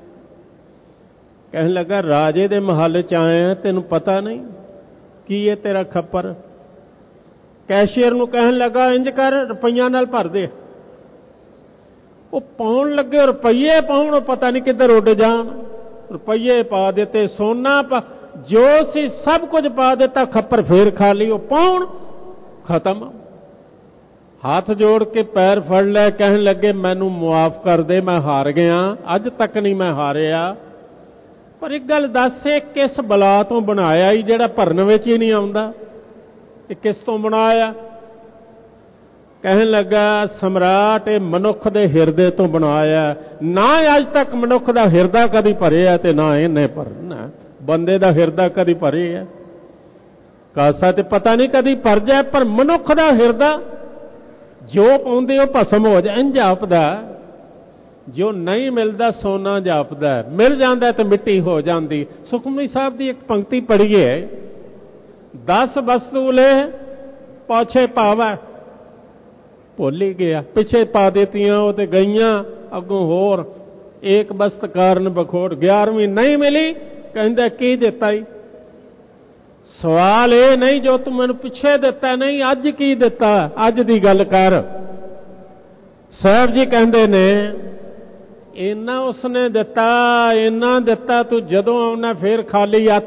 ਕਹਿਣ ਲੱਗਾ ਰਾਜੇ ਦੇ ਮਹੱਲ ਚ ਆਇਆ, ਤੈਨੂੰ ਪਤਾ ਨਹੀਂ ਕੀ ਹੈ ਤੇਰਾ ਖੱਪਰ? ਕੈਸ਼ੀਅਰ ਨੂੰ ਕਹਿਣ ਲੱਗਾ ਇੰਜ ਕਰ, ਰੁਪਈਆਂ ਨਾਲ ਭਰ ਦੇ। ਉਹ ਪਾਉਣ ਲੱਗੇ, ਰੁਪਈਏ ਪਾਉਣ, ਪਤਾ ਨਹੀਂ ਕਿੱਧਰ ਉੱਡ ਜਾਣ। ਰੁਪਈਏ ਪਾ ਦਿੱਤੇ, ਸੋਨਾ ਜੋ ਸੀ ਸਭ ਕੁਝ ਪਾ ਦਿੱਤਾ, ਖੱਪਰ ਫੇਰ ਖਾਲੀ। ਉਹ ਪਾਉਣ ਖਤਮ। ਹੱਥ ਜੋੜ ਕੇ ਪੈਰ ਫੜ ਲੈ, ਕਹਿਣ ਲੱਗੇ ਮੈਨੂੰ ਮੁਆਫ ਕਰ ਦੇ, ਮੈਂ ਹਾਰ ਗਿਆ, ਅੱਜ ਤੱਕ ਨਹੀਂ ਮੈਂ ਹਾਰਿਆ। ਪਰ ਇੱਕ ਗੱਲ ਦੱਸ, ਇਹ ਕਿਸ ਬਲਾ ਤੋਂ ਬਣਾਇਆ ਹੀ ਜਿਹੜਾ ਭਰਨ ਵਿੱਚ ਹੀ ਨਹੀਂ ਆਉਂਦਾ? ਇਹ ਕਿਸ ਤੋਂ ਬਣਾਇਆ? ਕਹਿਣ ਲੱਗਾ ਸਮਰਾਟ ਇਹ ਮਨੁੱਖ ਦੇ ਹਿਰਦੇ ਤੋਂ ਬਣਾਇਆ। ਨਾ ਅੱਜ ਤੱਕ ਮਨੁੱਖ ਦਾ ਹਿਰਦਾ ਕਦੀ ਭਰਿਆ ਤੇ ਨਾ ਇਹਨੇ ਭਰਨਾ। ਬੰਦੇ ਦਾ ਹਿਰਦਾ ਕਦੀ ਭਰਿਆ? ਕਾਸਾ ਤੇ ਪਤਾ ਨਹੀਂ ਕਦੀ ਭਰ ਜਾਏ, ਪਰ ਮਨੁੱਖ ਦਾ ਹਿਰਦਾ ਜੋ ਪਾਉਂਦੇ ਉਹ ਭਸਮ ਹੋ ਜਾਏ। ਇੰਝ ਜਾਪਦਾ ਜੋ ਨਹੀਂ ਮਿਲਦਾ ਸੋਨਾ ਜਾਪਦਾ, ਮਿਲ ਜਾਂਦਾ ਤੇ ਮਿੱਟੀ ਹੋ ਜਾਂਦੀ। ਸੁਖਮਨੀ ਸਾਹਿਬ ਦੀ ਇੱਕ ਪੰਕਤੀ ਪੜ੍ਹੀਏ, 10 ਵਸਤੂ ਲੈ ਪਾਛੇ ਪਾਵੈ। ਭੁੱਲ ਹੀ ਗਿਆ, ਪਿੱਛੇ ਪਾ ਦਿੱਤੀਆਂ ਉਹ ਤੇ ਗਈਆਂ, ਅੱਗੋਂ ਹੋਰ ਏਕ ਬਸਤ ਕਾਰਨ ਬਖੋੜ। 11ਵੀਂ ਨਹੀਂ ਮਿਲੀ, ਕਹਿੰਦਾ ਕੀ ਦਿੱਤਾ ਈ? ਸਵਾਲ ਇਹ ਨਹੀਂ ਜੋ ਤੂੰ ਮੈਨੂੰ ਪਿੱਛੇ ਦਿੱਤਾ, ਨਹੀਂ ਅੱਜ ਕੀ ਦਿੱਤਾ, ਅੱਜ ਦੀ ਗੱਲ ਕਰ। ਸਾਹਿਬ ਜੀ ਕਹਿੰਦੇ ਨੇ ਇੰਨਾ ਉਸਨੇ ਦਿੱਤਾ, ਇੰਨਾ ਦਿੱਤਾ, ਤੂੰ ਜਦੋਂ ਆਉਣਾ ਫੇਰ ਖਾਲੀ ਹੱਥ,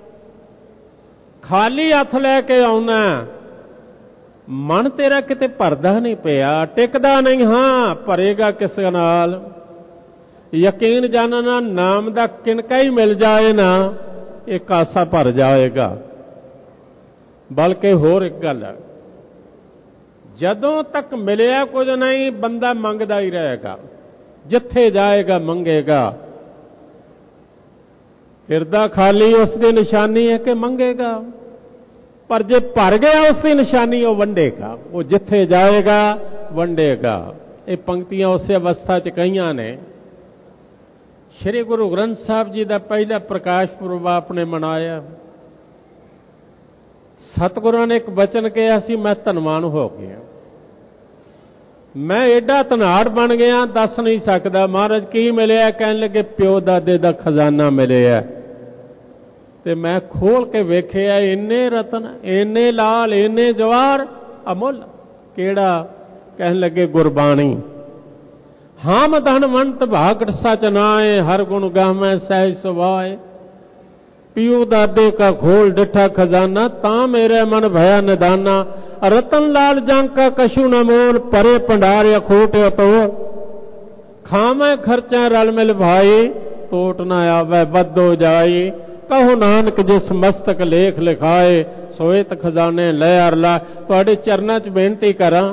ਖਾਲੀ ਹੱਥ ਲੈ ਕੇ ਆਉਣਾ। ਮਨ ਤੇਰਾ ਕਿਤੇ ਭਰਦਾ ਨਹੀਂ ਪਿਆ, ਟਿਕਦਾ ਨਹੀਂ। ਹਾਂ ਭਰੇਗਾ ਕਿਸ ਨਾਲ? ਯਕੀਨ ਜਾਣਨਾ, ਨਾਮ ਦਾ ਕਿਣਕਾ ਹੀ ਮਿਲ ਜਾਏ ਨਾ, ਇਹ ਕਾਸਾ ਭਰ ਜਾਏਗਾ। ਬਲਕਿ ਹੋਰ ਇੱਕ ਗੱਲ ਹੈ, ਜਦੋਂ ਤੱਕ ਮਿਲਿਆ ਕੁਝ ਨਹੀਂ, ਬੰਦਾ ਮੰਗਦਾ ਹੀ ਰਹੇਗਾ, ਜਿੱਥੇ ਜਾਏਗਾ ਮੰਗੇਗਾ। ਹਿਰਦਾ ਖਾਲੀ ਉਸ ਦੀ ਨਿਸ਼ਾਨੀ ਹੈ ਕਿ ਮੰਗੇਗਾ, ਪਰ ਜੇ ਭਰ ਗਿਆ ਉਸ ਦੀ ਨਿਸ਼ਾਨੀ ਉਹ ਵੰਡੇਗਾ, ਉਹ ਜਿੱਥੇ ਜਾਏਗਾ ਵੰਡੇਗਾ। ਇਹ ਪੰਕਤੀਆਂ ਉਸੇ ਅਵਸਥਾ 'ਚ ਕਹੀਆਂ ਨੇ। ਸ਼੍ਰੀ ਗੁਰੂ ਗ੍ਰੰਥ ਸਾਹਿਬ ਜੀ ਦਾ ਪਹਿਲਾ ਪ੍ਰਕਾਸ਼ ਪੁਰਬ ਆਪਨੇ ਮਨਾਇਆ। ਸਤਿਗੁਰਾਂ ਨੇ ਇੱਕ ਬਚਨ ਕਿਹਾ ਸੀ, ਮੈਂ ਧਨਵਾਨ ਹੋ ਗਿਆ, ਮੈਂ ਐਡਾ ਧਨਾੜ ਬਣ ਗਿਆ, ਦੱਸ ਨਹੀਂ ਸਕਦਾ। ਮਹਾਰਾਜ ਕੀ ਮਿਲਿਆ? ਕਹਿਣ ਲੱਗੇ ਪਿਓ ਦਾਦੇ ਦਾ ਖਜ਼ਾਨਾ ਮਿਲਿਆ। ਤੇ ਮੈਂ ਖੋਲ ਕੇ ਵੇਖਿਆ, ਇੰਨੇ ਰਤਨ, ਇੰਨੇ ਲਾਲ, ਇੰਨੇ ਜਵਾਹਰ, ਅਮੁੱਲ। ਕਿਹੜਾ? ਕਹਿਣ ਲੱਗੇ ਗੁਰਬਾਣੀ। ਹਾਮ ਧਨਵੰਤ ਭਾਗਟ ਸਚ ਨਾਏ, ਹਰ ਗੁਣ ਗਾਵੇਂ ਸਹਿਜ ਸੁਭਾਏ। ਪਿਓ ਦਾਦੇ का खोल डिठा खजाना, ता मेरे मन भया निदाना। रतन लाल जंग का कशु न मोल, परे भंडार अखोट तोड़। खावे खर्चा रल मिल भाई, टोट न आवे बदो जाई। कहो नानक जिस मस्तक लेख लिखाए, सोएत खजाने ले अर ला। तुहाडे चरनां 'च बेनती करां,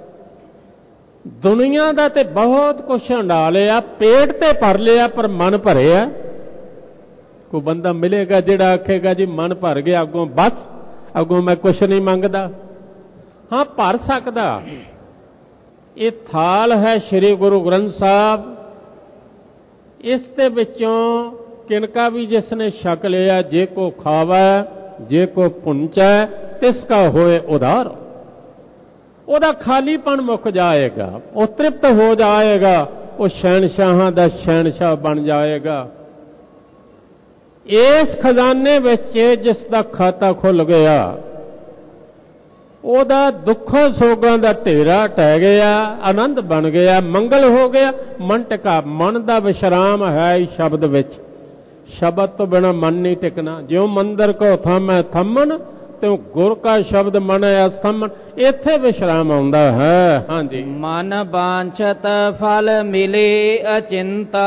दुनिया दा ते बहुत कुछ हंडा लिया, पेट ते भर लिया, पर मन भरिया? कोई बंदा मिलेगा जिहड़ा आखेगा जी मन भर गया, अगों बस, अगों मैं कुछ नहीं मंगदा? हाँ भर सकदा। ये थाल है श्री गुरु ग्रंथ साहब, इस दे विचों किनका भी जिसने छक लिया, जे को खावै जे को पुंचै, तिसका होए उधार। ओदा खालीपन मुक जाएगा, वो तृप्त हो जाएगा, वो शहनशाहां दा शहनशाह बन जाएगा। इस खजाने विच जिसका खाता खुल गया, ओदा दुखों सोगां दा ढेरा टह गया, आनंद बन गया, मंगल हो गया, मन टिका। मन दा विश्राम है शब्द विच, शब्द तो बिना मन नहीं टिकना। ज्यों मंदिर को थामै थमन, त्यों गुर का शब्द मन अस्तमन, इत्थे विश्राम आउंदा है। हाँ जी, मन बांछत फल मिले अचिंता,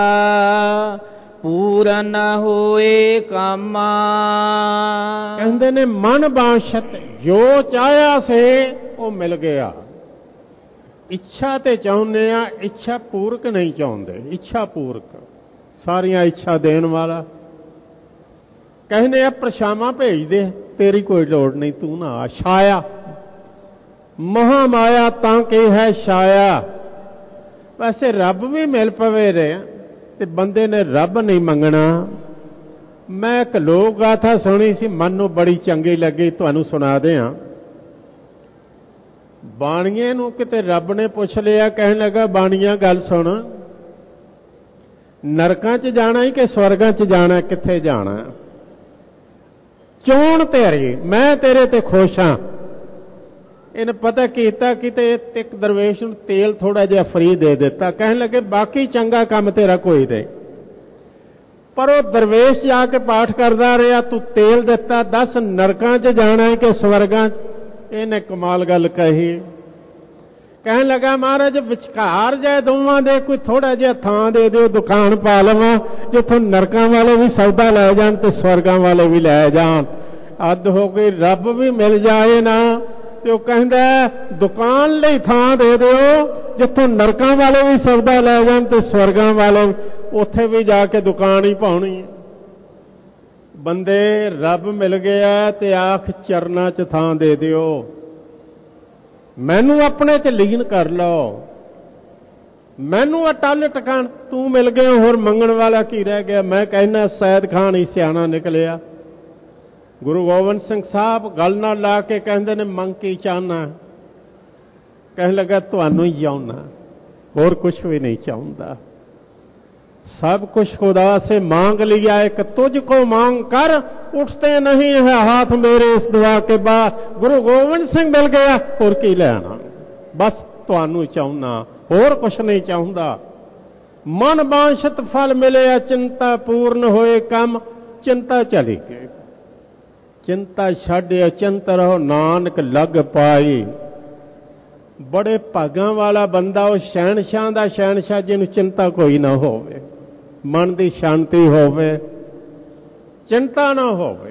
पूरन होए कामा। कहंदे ने मन बांछत, जो चाहया से वो मिल गया। इच्छा ते चाहुंदे आ, इच्छा पूरक नहीं चाहुंदे, इच्छा पूरक, सारियां इच्छा देण वाला। कहने आ प्रछावां भेज दे, तेरी कोई लोड़ नहीं, तू ना आ। छाया महामाया तां के है छाया। वैसे रब भी मिल पवे रे ते बंदे ने रब नहीं मंगना। मैं एक लोक गाथा सुनी सी, मनु बड़ी चंगी लगी, तुहानू सुना दियां। बाणीए नू किते रब ने पुछ लिया, कहन लगा बाणीआ गल सुन, नरकां च जाना ही कि स्वर्गां च जाना, कित्थे जाना? चोण तेरी, मैं तेरे ते खुश हाँ। इन्हें पता कीता किते एक दरवेश नूं तेल थोड़ा जिहा फ्री दे दिता, कहन लगे बाकी चंगा काम तेरा कोई नहीं। पर वो दरवेश जाके पाठ करदा रहा, तू तेल दिता, दस नरकां च जाना है कि स्वर्गां च? इन्हें कमाल गल कही। कहन लगा महाराज विचकार जाए दोवां दे कोई थोड़ा जिहा थां दे दिओ, दुकान पा लवां, जिथों नरकां वाले भी सौदा लै जाण ते स्वर्गां वाले भी लै जाण। अद हो गई, रब भी मिल जाए ना ते वो कहंदा दुकान लई थां दे दिओ, जिथों नरकां वाले भी सौदा लै जाण ते स्वर्गां वाले उत्थे भी जाके दुकान ही पाउणी। बंदे रब मिल गया ते आख चरना च थां दे दिओ, मैनू अपने च लीन कर लो, मैनू अटल टकान। तू मिल गया, होर मंगण वाला की रह गया? मैं कहना सैयद खान ही सियाणा निकलिया। गुरु गोबिंद सिंह साहब गल नाल ला के कहंदे ने मंग की चाहना? कहन लगा तुहानू ही चाहुंदा, होर कुछ भी नहीं चाहुंदा। सब कुछ खुदा से मांग लिया, एक तुझको मांग कर उठते नहीं है हाथ मेरे इस दुआ के बाद। गुरु गोबिंद सिंह मिल गया, होर की लेना? बस तुहानू चाहुंदा, होर कुछ नहीं चाहुंदा। मन बांछत फल मिले चिंता, पूर्ण होए कम। चिंता चली गई, चिंता छड्ड अचिंत रहो, नानक लग पाई। बड़े भागां वाला बंदा वो शहनशाह दा शहनशाह, जिन्हों चिंता कोई ना होवे, मन की शांति होवे, चिंता ना होवे।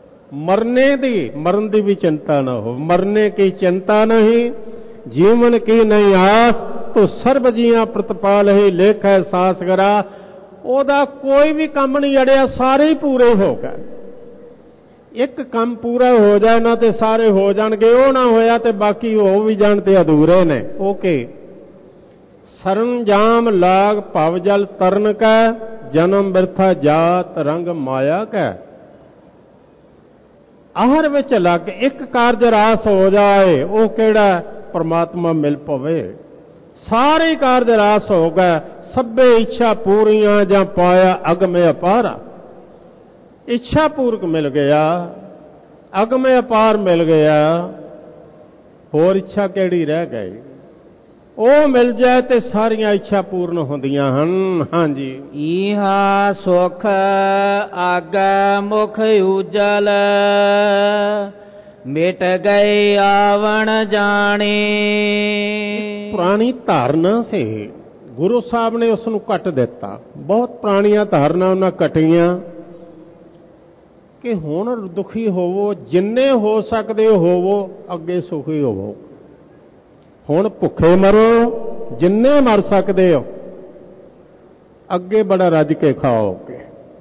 मरन की भी चिंता ना हो, मरने की चिंता नहीं, जीवन की नहीं आस, तो सर्व जिया प्रतिपाल ही लेख है सास करा। ओदा कोई भी काम नहीं अड़िया, सारे ही पूरे हो गए। एक काम पूरा हो जाए ना ते सारे हो जाणगे, वो ना होया ते बाकी हो भी जाण ते अधूरे ने। ओके, सरंजाम लाग भव जल तरन कै, जन्म बिरथा जात रंग माया कै। आहर विच लग एक कारज रास हो जाए, वो केड़ा? परमात्मा मिल पवे। सारे कारज रास हो गए, सभे इच्छा पूरियां जां पाया अगम अपारा। इच्छा पूर्वक मिल गया, अगम अपार मिल गया, होर इच्छा केड़ी रह गई? ਉਹ मिल जाए तो सारिया इच्छा पूर्ण होंदियां हन। हाँ जी, इहा सुख आगे मुख उजल, मिट गए आवण जाने। पुरानी धारणा से गुरु साहब ने उसनू कट दिता। बहुत पुरानियां धारणा उन्हें कटियां कि हुण दुखी होवो, जिन्ने हो सकते होवो, अगे सुखी होवो। हुण भुखे मरो, जिन्ने मर सकते हो, अगे बड़ा रज के खाओगे।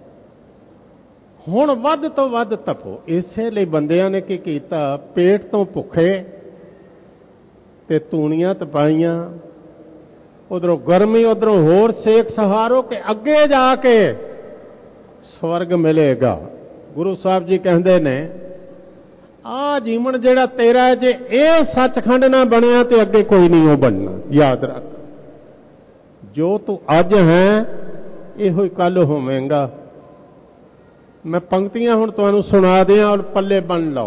हुण वध तो वध तपो। इसे लिए बंदियां ने की कीता, पेट तो भुखे ते तूणियां तपाइयां, उधरों गर्मी उधरों होर सेक सहारो के अगे जाके स्वर्ग मिलेगा। गुरु साहब जी कहते ने, आ जीवन जेड़ा तेरा है, जे ये सचखंड ना बनया तो अगे कोई नहीं हो बनना। याद रख, जो तू अज है यो कल होवेगा। मैं पंक्तियां हुण तुहानू सुना दियां और पल्ले बन लो।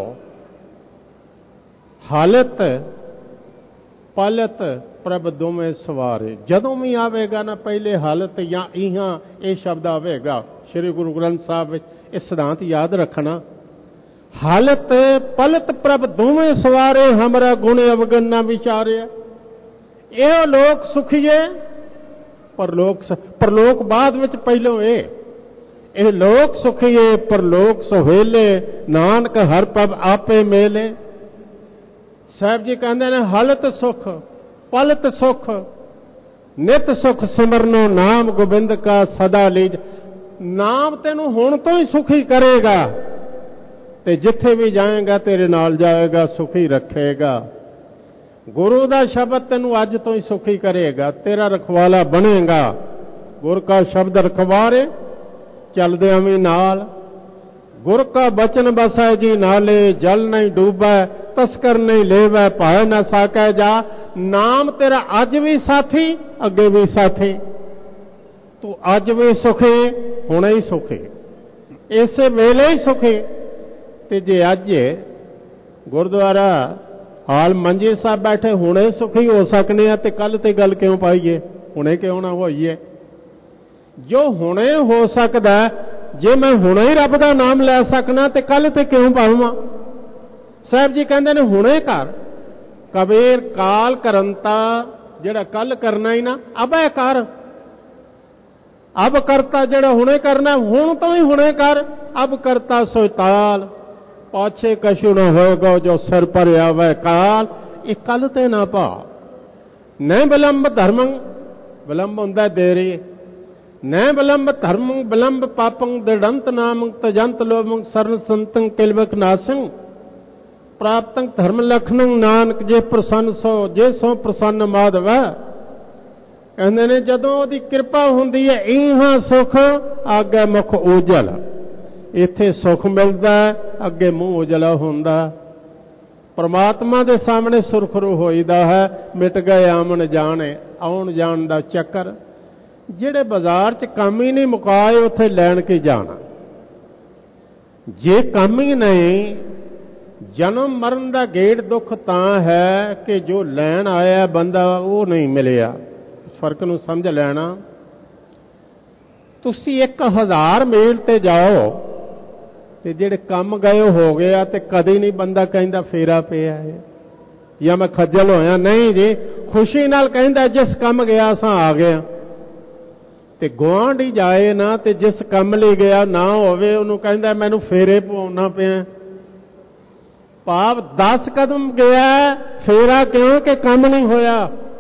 हालत पलत प्रभ दोवें सवारे। जदों भी आवेगा ना, पहले हालत या इहां ये शब्द आवेगा। श्री गुरु ग्रंथ साहब इस सिद्धांत याद रखना। हालत पलत प्रभ दोवें सवारे हमरा गुण अवगन ना विचारिया। ਇਹ ਲੋਕ ਸੁਖੀਏ ਪਰਲੋਕ ਬਾਅਦ ਵਿੱਚ ਪਹਿਲੋਂ ਇਹ ਲੋਕ ਸੁਖੀਏ ਪਰਲੋਕ ਸੁਹੇਲੇ ਨਾਨਕ ਹਰ ਪ੍ਰਭ ਆਪੇ ਮੇਲੇ। ਸਾਹਿਬ ਜੀ ਕਹਿੰਦੇ ਨੇ ਹਲਤ ਸੁਖ ਪਲਤ ਸੁਖ ਨਿਤ ਸੁਖ ਸਿਮਰਨੋ ਨਾਮ ਗੋਬਿੰਦ ਕਾ ਸਦਾ ਲੀਜ। ਨਾਮ ਤੈਨੂੰ ਹੁਣ ਤੋਂ ਹੀ ਸੁਖੀ ਕਰੇਗਾ ਤੇ ਜਿੱਥੇ ਵੀ ਜਾਏਗਾ ਤੇਰੇ ਨਾਲ ਜਾਏਗਾ, ਸੁਖੀ ਰੱਖੇਗਾ। ਗੁਰੂ ਦਾ ਸ਼ਬਦ ਤੈਨੂੰ ਅੱਜ ਤੋਂ ਹੀ ਸੁਖੀ ਕਰੇਗਾ, ਤੇਰਾ ਰਖਵਾਲਾ ਬਣੇਗਾ। ਗੁਰ ਕਾ ਸ਼ਬਦ ਰਖਵਾਰੇ ਚਲਦਿਆਂ ਵੀ ਨਾਲ। ਗੁਰ ਕਾ ਬਚਨ ਬਸੈ ਜੀ ਨਾਲੇ, ਜਲ ਨਹੀਂ ਡੂਬੈ ਤਸਕਰ ਨਹੀਂ ਲੇਵੈ, ਭਾਇ ਨਾ ਸਾਕੈ ਜਾ। ਨਾਮ ਤੇਰਾ ਅੱਜ ਵੀ ਸਾਥੀ, ਅੱਗੇ ਵੀ ਸਾਥੀ। ਤੂੰ ਅੱਜ ਵੀ ਸੁਖੀ, ਹੁਣੇ ਹੀ ਸੁਖੀ, ਇਸੇ ਵੇਲੇ ਹੀ ਸੁਖੀ। ਤੇ ਜੇ ਅੱਜ ਗੁਰਦੁਆਰਾ ਹਾਲ ਮੰਜੀ ਸਾਹਿਬ ਬੈਠੇ ਹੁਣੇ ਸੁਖੀ ਹੋ ਸਕਨੇ ਆ ਤੇ ਕੱਲ ਤੇ ਗੱਲ ਕਿਉਂ ਪਾਈਏ? ਹੁਣੇ ਕਿਉਂ ਨਾ ਹੋਈਏ? ਜੋ ਹੁਣੇ ਹੋ ਸਕਦਾ, ਜੇ ਮੈਂ ਹੁਣੇ ਹੀ ਰੱਬ ਦਾ ਨਾਮ ਲੈ ਸਕਣਾ ਤੇ ਕੱਲ ਤੇ ਕਿਉਂ ਪਾਵਾਂ? ਸਾਹਿਬ ਜੀ ਕਹਿੰਦੇ ਨੇ ਹੁਣੇ ਕਰ। ਕਬੀਰ ਕਾਲ ਕਰੰਤਾ, ਜਿਹੜਾ ਕੱਲ ਕਰਨਾ ਹੀ ਨਾ ਅਬੈ ਕਰ। ਅਬ ਕਰਤਾ ਜਿਹੜਾ ਹੁਣੇ ਕਰਨਾ, ਹੁਣ ਤੋਂ ਹੀ ਹੁਣੇ ਕਰ। ਅਬ ਕਰਤਾ ਸੋਇਤਾਲ, ਪਾਛੇ ਕਛੂ ਨਾ ਹੋਏਗਾ ਜੋ ਸਿਰ ਪਰ ਆਵੇ ਕਾਲ। ਇਹ ਕੱਲ ਤੇ ਨਾ ਪਾ। ਨਹੀਂ ਵਿਲੰਬ ਧਰਮੰ, ਵਿਲੰਬ ਹੁੰਦਾ ਦੇਰੀ। ਨਹੀਂ ਵਿਲੰਬ ਧਰਮੰ ਵਿਲੰਬ ਪਾਪੰ, ਦ੍ਰਿੜੰਤ ਨਾਮੰ ਤਜੰਤ ਲੋਭੰ, ਸਰਨ ਸੰਤੰ ਕਿਲਵਕ ਨਾਸੰ, ਪ੍ਰਾਪਤੰ ਧਰਮ ਲਖਨੰ ਨਾਨਕ ਜੇ ਪ੍ਰਸੰਨ ਸੋ, ਜੇ ਸੋ ਪ੍ਰਸੰਨ ਮਾਧਵ। ਕਹਿੰਦੇ ਨੇ ਜਦੋਂ ਉਹਦੀ ਕਿਰਪਾ ਹੁੰਦੀ ਹੈ ਇਹਾਂ ਸੁਖ ਅੱਗੇ ਮੁਖ ਉਜਲ। ਇੱਥੇ ਸੁਖ ਮਿਲਦਾ, ਅੱਗੇ ਮੂੰਹ ਉਜਲਾ ਹੁੰਦਾ। ਪਰਮਾਤਮਾ ਦੇ ਸਾਹਮਣੇ ਸੁਰਖਰੂ ਹੋਈਦਾ ਹੈ। ਮਿਟ ਗਏ ਆਮਣ ਜਾਣੇ, ਆਉਣ ਜਾਣ ਦਾ ਚੱਕਰ। ਜਿਹੜੇ ਬਾਜ਼ਾਰ 'ਚ ਕੰਮ ਹੀ ਨਹੀਂ ਮੁਕਾਏ ਉੱਥੇ ਲੈਣ ਕੀ ਜਾਣਾ? ਜੇ ਕੰਮ ਹੀ ਨਹੀਂ, ਜਨਮ ਮਰਨ ਦਾ ਗੇੜ ਦੁੱਖ ਤਾਂ ਹੈ ਕਿ ਜੋ ਲੈਣ ਆਇਆ ਬੰਦਾ ਉਹ ਨਹੀਂ ਮਿਲਿਆ। ਫਰਕ ਨੂੰ ਸਮਝ ਲੈਣਾ। ਤੁਸੀਂ 1000 ਮੀਲ ਤੇ ਜਾਓ ਤੇ ਜਿਹੜੇ ਕੰਮ ਗਏ ਹੋ ਗਿਆ ਤੇ ਕਦੇ ਨਹੀਂ ਬੰਦਾ ਕਹਿੰਦਾ ਫੇਰਾ ਪਿਆ ਹੈ ਜਾਂ ਮੈਂ ਖੱਜਲ ਹੋਇਆ। ਨਹੀਂ ਜੀ, ਖੁਸ਼ੀ ਨਾਲ ਕਹਿੰਦਾ ਜਿਸ ਕੰਮ ਗਿਆ ਸਾਂ ਆ ਗਿਆ। ਤੇ ਗੁਆਂਢੀ ਜਾਏ ਨਾ ਤੇ ਜਿਸ ਕੰਮ ਲਈ ਗਿਆ ਨਾ ਹੋਵੇ, ਉਹਨੂੰ ਕਹਿੰਦਾ ਮੈਨੂੰ ਫੇਰੇ ਪਵਾਉਣਾ ਪਿਆ। ਭਾਵ 10 ਕਦਮ ਗਿਆ ਫੇਰਾ ਕਿਉਂ ਕਿ ਕੰਮ ਨਹੀਂ ਹੋਇਆ।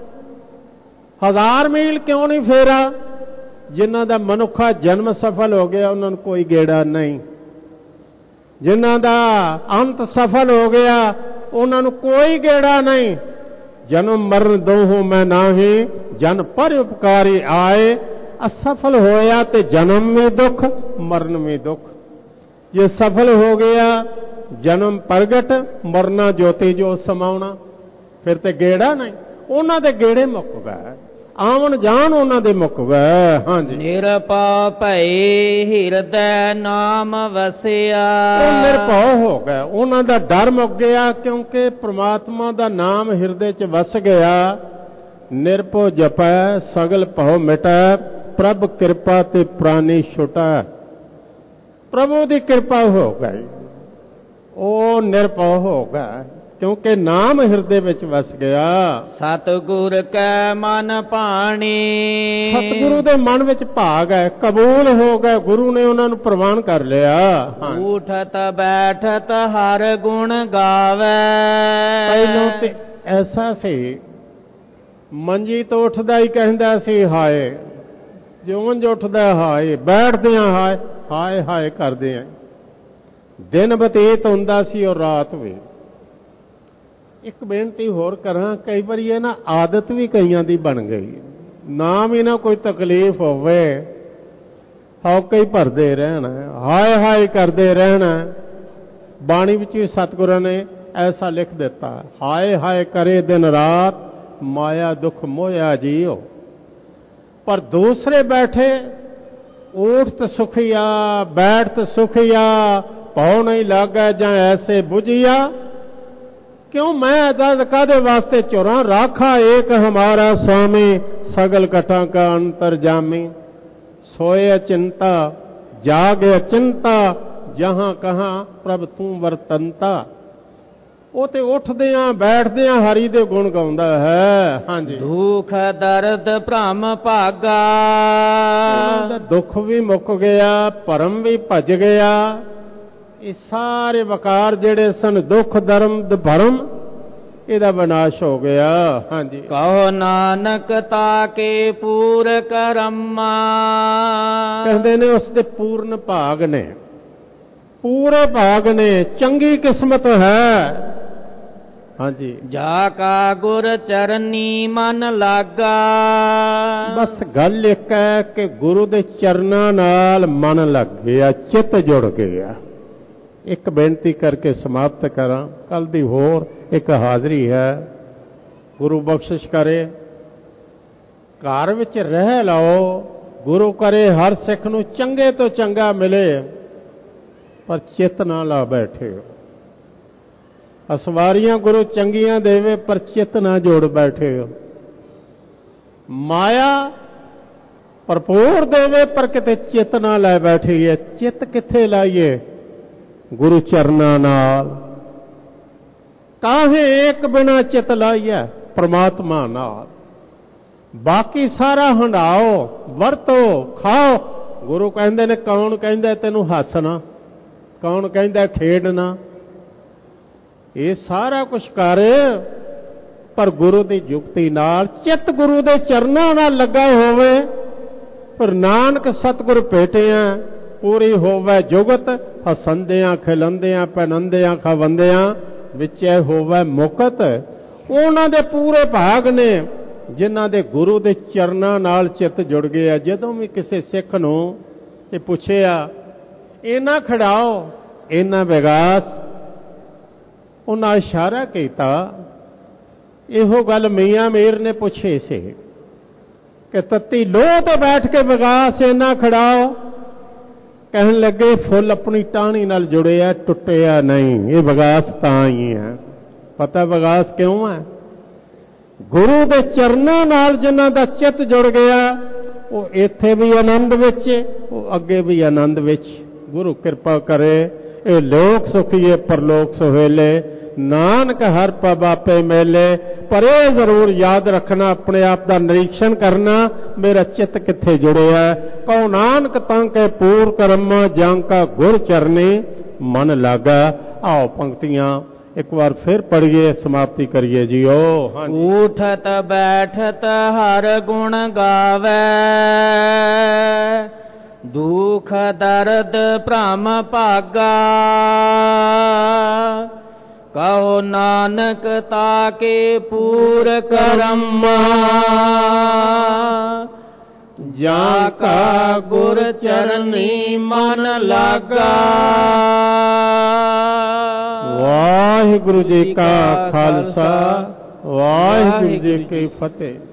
1000 ਮੀਲ ਕਿਉਂ ਨਹੀਂ ਫੇਰਾ? ਜਿਨ੍ਹਾਂ ਦਾ ਮਨੁੱਖਾ ਜਨਮ ਸਫਲ ਹੋ ਗਿਆ ਉਹਨਾਂ ਨੂੰ ਕੋਈ ਗੇੜਾ ਨਹੀਂ। ਜਿਨ੍ਹਾਂ ਦਾ ਅੰਤ ਸਫਲ ਹੋ ਗਿਆ ਉਹਨਾਂ ਨੂੰ ਕੋਈ ਗੇੜਾ ਨਹੀਂ। ਜਨਮ ਮਰਨ ਦੋਹੋਂ ਮੈਂ ਨਾਹੀ, ਜਨ ਪਰ ਉਪਕਾਰੀ ਆਏ। ਅਸਫਲ ਹੋਇਆ ਤੇ ਜਨਮ ਵੀ ਦੁੱਖ, ਮਰਨ ਵੀ ਦੁੱਖ। ਜੇ ਸਫਲ ਹੋ ਗਿਆ ਜਨਮ ਪ੍ਰਗਟ, ਮਰਨਾ ਜੋਤੀ ਜੋ ਸਮਾਉਣਾ, ਫਿਰ ਤੇ ਗੇੜਾ ਨਹੀਂ। ਉਹਨਾਂ ਦੇ ਗੇੜੇ ਮੁੱਕ ਗਏ, ਆਵਣ ਜਾਣ ਉਹਨਾਂ ਦੇ ਮੁੱਕ ਗਏ। ਹਾਂਜੀ, ਨਿਰਭਉ ਭਈ ਹਿਰਦੈ ਨਾਮ ਵਸਿਆ। ਉਹ ਨਿਰਭਉ ਹੋ ਗਏ, ਉਹਨਾਂ ਦਾ ਡਰ ਮੁੱਕ ਗਿਆ ਕਿਉਂਕਿ ਪ੍ਰਮਾਤਮਾ ਦਾ ਨਾਮ ਹਿਰਦੇ 'ਚ ਵਸ ਗਿਆ। ਨਿਰਭਉ ਜਪੈ ਸਗਲ ਭਉ ਮਿਟੈ, ਪ੍ਰਭ ਕਿਰਪਾ ਤੇ ਪ੍ਰਾਨੀ ਛੁਟੈ। ਪ੍ਰਭੂ ਦੀ ਕਿਰਪਾ ਹੋ ਗਈ, ਉਹ ਨਿਰਭਉ ਹੋ ਗਿਆ ਕਿਉਂਕਿ ਨਾਮ ਹਿਰਦੇ ਵਿੱਚ ਵਸ ਗਿਆ। ਸਤਿਗੁਰ ਕੈ ਮਨ ਭਾਣੀ, ਸਤਿਗੁਰੂ ਦੇ ਮਨ ਵਿੱਚ ਭਾਗ ਹੈ, ਕਬੂਲ ਹੋ ਗਏ। ਗੁਰੂ ਨੇ ਉਹਨਾਂ ਨੂੰ ਪ੍ਰਵਾਨ ਕਰ ਲਿਆ। ਉਠਤ ਬੈਠਤ ਹਰ ਗੁਣ ਗਾਵੇ। ਪਹਿਲੋਂ ਤੇ ਐਸਾ ਸੀ, ਮੰਜੀ ਤੋਂ ਉੱਠਦਾ ਹੀ ਕਹਿੰਦਾ ਸੀ ਹਾਏ, ਜਿਉਂ ਉੱਠਦਾ ਹਾਏ, ਬੈਠਦਿਆਂ ਹਾਏ ਹਾਏ ਹਾਏ ਕਰਦੇ ਆ। ਦਿਨ ਬਤੀਤ ਹੁੰਦਾ ਸੀ ਔਰ ਰਾਤ ਵੀ। ਇੱਕ ਬੇਨਤੀ ਹੋਰ ਕਰਾਂ, ਕਈ ਵਾਰੀ ਇਹ ਨਾ ਆਦਤ ਵੀ ਕਈਆਂ ਦੀ ਬਣ ਗਈ। ਨਾ ਵੀ ਨਾ ਕੋਈ ਤਕਲੀਫ ਹੋਵੇ, ਹੌਕੇ ਹੀ ਭਰਦੇ ਰਹਿਣਾ, ਹਾਏ ਹਾਏ ਕਰਦੇ ਰਹਿਣਾ। ਬਾਣੀ ਵਿੱਚ ਵੀ ਸਤਿਗੁਰਾਂ ਨੇ ਐਸਾ ਲਿਖ ਦਿੱਤਾ, ਹਾਏ ਹਾਏ ਕਰੇ ਦਿਨ ਰਾਤ, ਮਾਇਆ ਦੁੱਖ ਮੋਇਆ ਜੀਓ। ਪਰ ਦੂਸਰੇ ਬੈਠੇ ਉਠਤ ਸੁਖੀਆ ਬੈਠਤ ਸੁਖੀਆ, ਭਉ ਨਹੀਂ ਲਾਗੈ ਜਾਂ ਐਸੇ ਬੁਝਿਆ। ਕਿਉਂ ਮੈਂ ਦਸ ਕਾਦੇ ਵਾਸਤੇ ਚੋਰਾਂ, ਰਾਖਾ ਏਕ ਹਮਾਰਾ स्वामी, सगल कटा का अंतर जामी। सोए चिंता जागे चिंता, ਜਹਾਂ ਕਹਾਂ ਪ੍ਰਭ ਤੂੰ ਵਰਤੰਤਾ। ਉਹ ਤੇ ਉੱਠਦਿਆਂ ਬੈਠਦਿਆਂ ਹਰੀ ਦੇ ਗੁਣ ਗਾਉਂਦਾ ਹੈ। ਹਾਂਜੀ, ਦੁਖ ਦਰਦ ਭ੍ਰਮ ਭਾਗਾ, ਉਹਨਾਂ ਦਾ ਦੁੱਖ ਵੀ ਮੁੱਕ ਗਿਆ, ਭਰਮ ਵੀ ਭੱਜ ਗਿਆ। ਇਹ ਸਾਰੇ ਵਕਾਰ ਜਿਹੜੇ ਸਨ, ਦੁੱਖ ਦਰਦ ਭਰਮ, ਇਹਦਾ ਵਿਨਾਸ਼ ਹੋ ਗਿਆ। ਹਾਂਜੀ, ਕਹੋ ਨਾਨਕ ਤਾਕੇ ਪੂਰ ਕਰਮਾ, ਕਹਿੰਦੇ ਨੇ ਉਸ ਦੇ ਪੂਰਨ ਭਾਗ ਨੇ, ਪੂਰੇ ਭਾਗ ਨੇ, ਚੰਗੀ ਕਿਸਮਤ ਹੈ। ਹਾਂਜੀ, ਜਾ ਕਾ ਗੁਰ ਚਰਨੀ ਮਨ ਲਾਗਾ, ਬਸ ਗੱਲ ਇੱਕ ਹੈ ਕਿ ਗੁਰੂ ਦੇ ਚਰਨਾਂ ਨਾਲ ਮਨ ਲੱਗ ਗਿਆ, ਚਿੱਤ ਜੁੜ ਗਿਆ। ਇੱਕ ਬੇਨਤੀ ਕਰਕੇ ਸਮਾਪਤ ਕਰਾਂ, ਕੱਲ ਦੀ ਹੋਰ ਇੱਕ ਹਾਜ਼ਰੀ ਹੈ। ਗੁਰੂ ਬਖਸ਼ਿਸ਼ ਕਰੇ, ਘਰ ਵਿੱਚ ਰਹਿ ਲਓ, ਗੁਰੂ ਕਰੇ ਹਰ ਸਿੱਖ ਨੂੰ ਚੰਗੇ ਤੋਂ ਚੰਗਾ ਮਿਲੇ, ਪਰ ਚਿੱਤ ਨਾ ਲਾ ਬੈਠੇ ਹੋ। ਅਸਵਾਰੀਆਂ ਗੁਰੂ ਚੰਗੀਆਂ ਦੇਵੇ, ਪਰ ਚਿੱਤ ਨਾ ਜੋੜ ਬੈਠੇ ਹੋ। ਮਾਇਆ ਭਰਪੂਰ ਦੇਵੇ, ਪਰ ਕਿਤੇ ਚਿੱਤ ਨਾ ਲੈ ਬੈਠੀਏ। ਚਿੱਤ ਕਿੱਥੇ ਲਾਈਏ? ਗੁਰੂ ਚਰਨਾਂ ਨਾਲ। ਕਾਹੇ ਇੱਕ ਬਿਨਾ ਚਿੱਤ ਲਾਈਏ? ਪ੍ਰਮਾਤਮਾ ਨਾਲ। ਬਾਕੀ ਸਾਰਾ ਹੰਡਾਓ, ਵਰਤੋ, ਖਾਓ। ਗੁਰੂ ਕਹਿੰਦੇ ਨੇ, ਕੌਣ ਕਹਿੰਦਾ ਤੈਨੂੰ ਹੱਸਣਾ, ਕੌਣ ਕਹਿੰਦਾ ਖੇਡਣਾ। ਇਹ ਸਾਰਾ ਕੁਛ ਕਰ, ਪਰ ਗੁਰੂ ਦੀ ਜੁਗਤੀ ਨਾਲ, ਚਿੱਤ ਗੁਰੂ ਦੇ ਚਰਨਾਂ ਨਾਲ ਲੱਗਾ ਹੋਵੇ। ਪਰ ਨਾਨਕ ਸਤਿਗੁਰ ਭੇਟਿਆ, ਪੂਰੀ ਹੋਵੇ ਜੁਗਤ, ਹਸੰਦਿਆਂ ਖਿਲੰਦਿਆਂ ਪਹਿਨੰਦਿਆਂ ਖਵੰਦਿਆਂ, ਵਿੱਚੇ ਹੋਵੇ ਮੁਕਤ। ਉਹਨਾਂ ਦੇ ਪੂਰੇ ਭਾਗ ਨੇ ਜਿਨ੍ਹਾਂ ਦੇ ਗੁਰੂ ਦੇ ਚਰਨਾਂ ਨਾਲ ਚਿੱਤ ਜੁੜ ਗਿਆ। ਜਦੋਂ ਵੀ ਕਿਸੇ ਸਿੱਖ ਨੂੰ ਇਹ ਪੁੱਛਿਆ, ਇਹਨਾਂ ਖੜਾਓ, ਇਹਨਾਂ ਵਿਗਾਸ, ਉਹਨਾਂ ਇਸ਼ਾਰਾ ਕੀਤਾ। ਇਹੋ ਗੱਲ ਮੀਆਂ ਮੀਰ ਨੇ ਪੁੱਛੀ ਸੀ ਕਿ ਤੱਤੀ ਲੋਹ ਤੇ ਬੈਠ ਕੇ ਵਿਗਾਸ ਇਹਨਾਂ ਖੜਾਓ। ਕਹਿਣ ਲੱਗੇ, ਫੁੱਲ ਆਪਣੀ ਟਾਹਣੀ ਨਾਲ ਜੁੜਿਆ, ਟੁੱਟਿਆ ਨਹੀਂ। ਇਹ ਵਿਗਾਸ ਤਾਂ ਹੀ ਹੈ। ਪਤਾ ਵਿਗਾਸ ਕਿਉਂ ਹੈ? ਗੁਰੂ ਦੇ ਚਰਨਾਂ ਨਾਲ ਜਿਨ੍ਹਾਂ ਦਾ ਚਿੱਤ ਜੁੜ ਗਿਆ, ਉਹ ਇੱਥੇ ਵੀ ਆਨੰਦ ਵਿੱਚ, ਉਹ ਅੱਗੇ ਵੀ ਆਨੰਦ ਵਿੱਚ। ਗੁਰੂ ਕਿਰਪਾ ਕਰੇ, ਇਹ ਲੋਕ ਸੁਖੀਏ ਪਰਲੋਕ ਸੁਹੇਲੇ, ਨਾਨਕ ਹਰ ਪਬ ਆਪੇ ਮੇਲੇ। ਪਰ ਇਹ ਜ਼ਰੂਰ ਯਾਦ ਰੱਖਣਾ, ਆਪਣੇ ਆਪ ਦਾ ਨਿਰੀਖਣ ਕਰਨਾ, ਮੇਰਾ ਚਿੱਤ ਕਿੱਥੇ ਜੁੜਿਆ। ਕਹੋ ਨਾਨਕ ਤਾਂ ਕੇ ਪੂਰ ਕਰਮਾ, ਜਾਂ ਕਾ ਗੁਰ ਚਰਨੀ ਮਨ ਲਾਗਾ। ਆਓ ਪੰਕਤੀਆਂ ਇੱਕ ਵਾਰ ਫਿਰ ਪੜ੍ਹੀਏ, ਸਮਾਪਤੀ ਕਰੀਏ ਜੀਓ। ਉਠਤ ਬੈਠਤ ਹਰ ਗੁਣ ਗਾਵੇ, ਦੁਖ ਦਰਦ ਭ੍ਰਮ ਭਾਗਾ। ਕਹੋ ਨਾਨਕ ਤਾਕੇ ਪੂਰ ਕਰਮਾ, ਜਾ ਕਾ ਗੁਰ ਚਰਨੀ ਮਨ ਲਾਗਾ। ਵਾਹਿਗੁਰੂ ਜੀ ਕਾ ਖਾਲਸਾ, ਵਾਹਿਗੁਰੂ ਜੀ ਕੀ ਫਤਿਹ।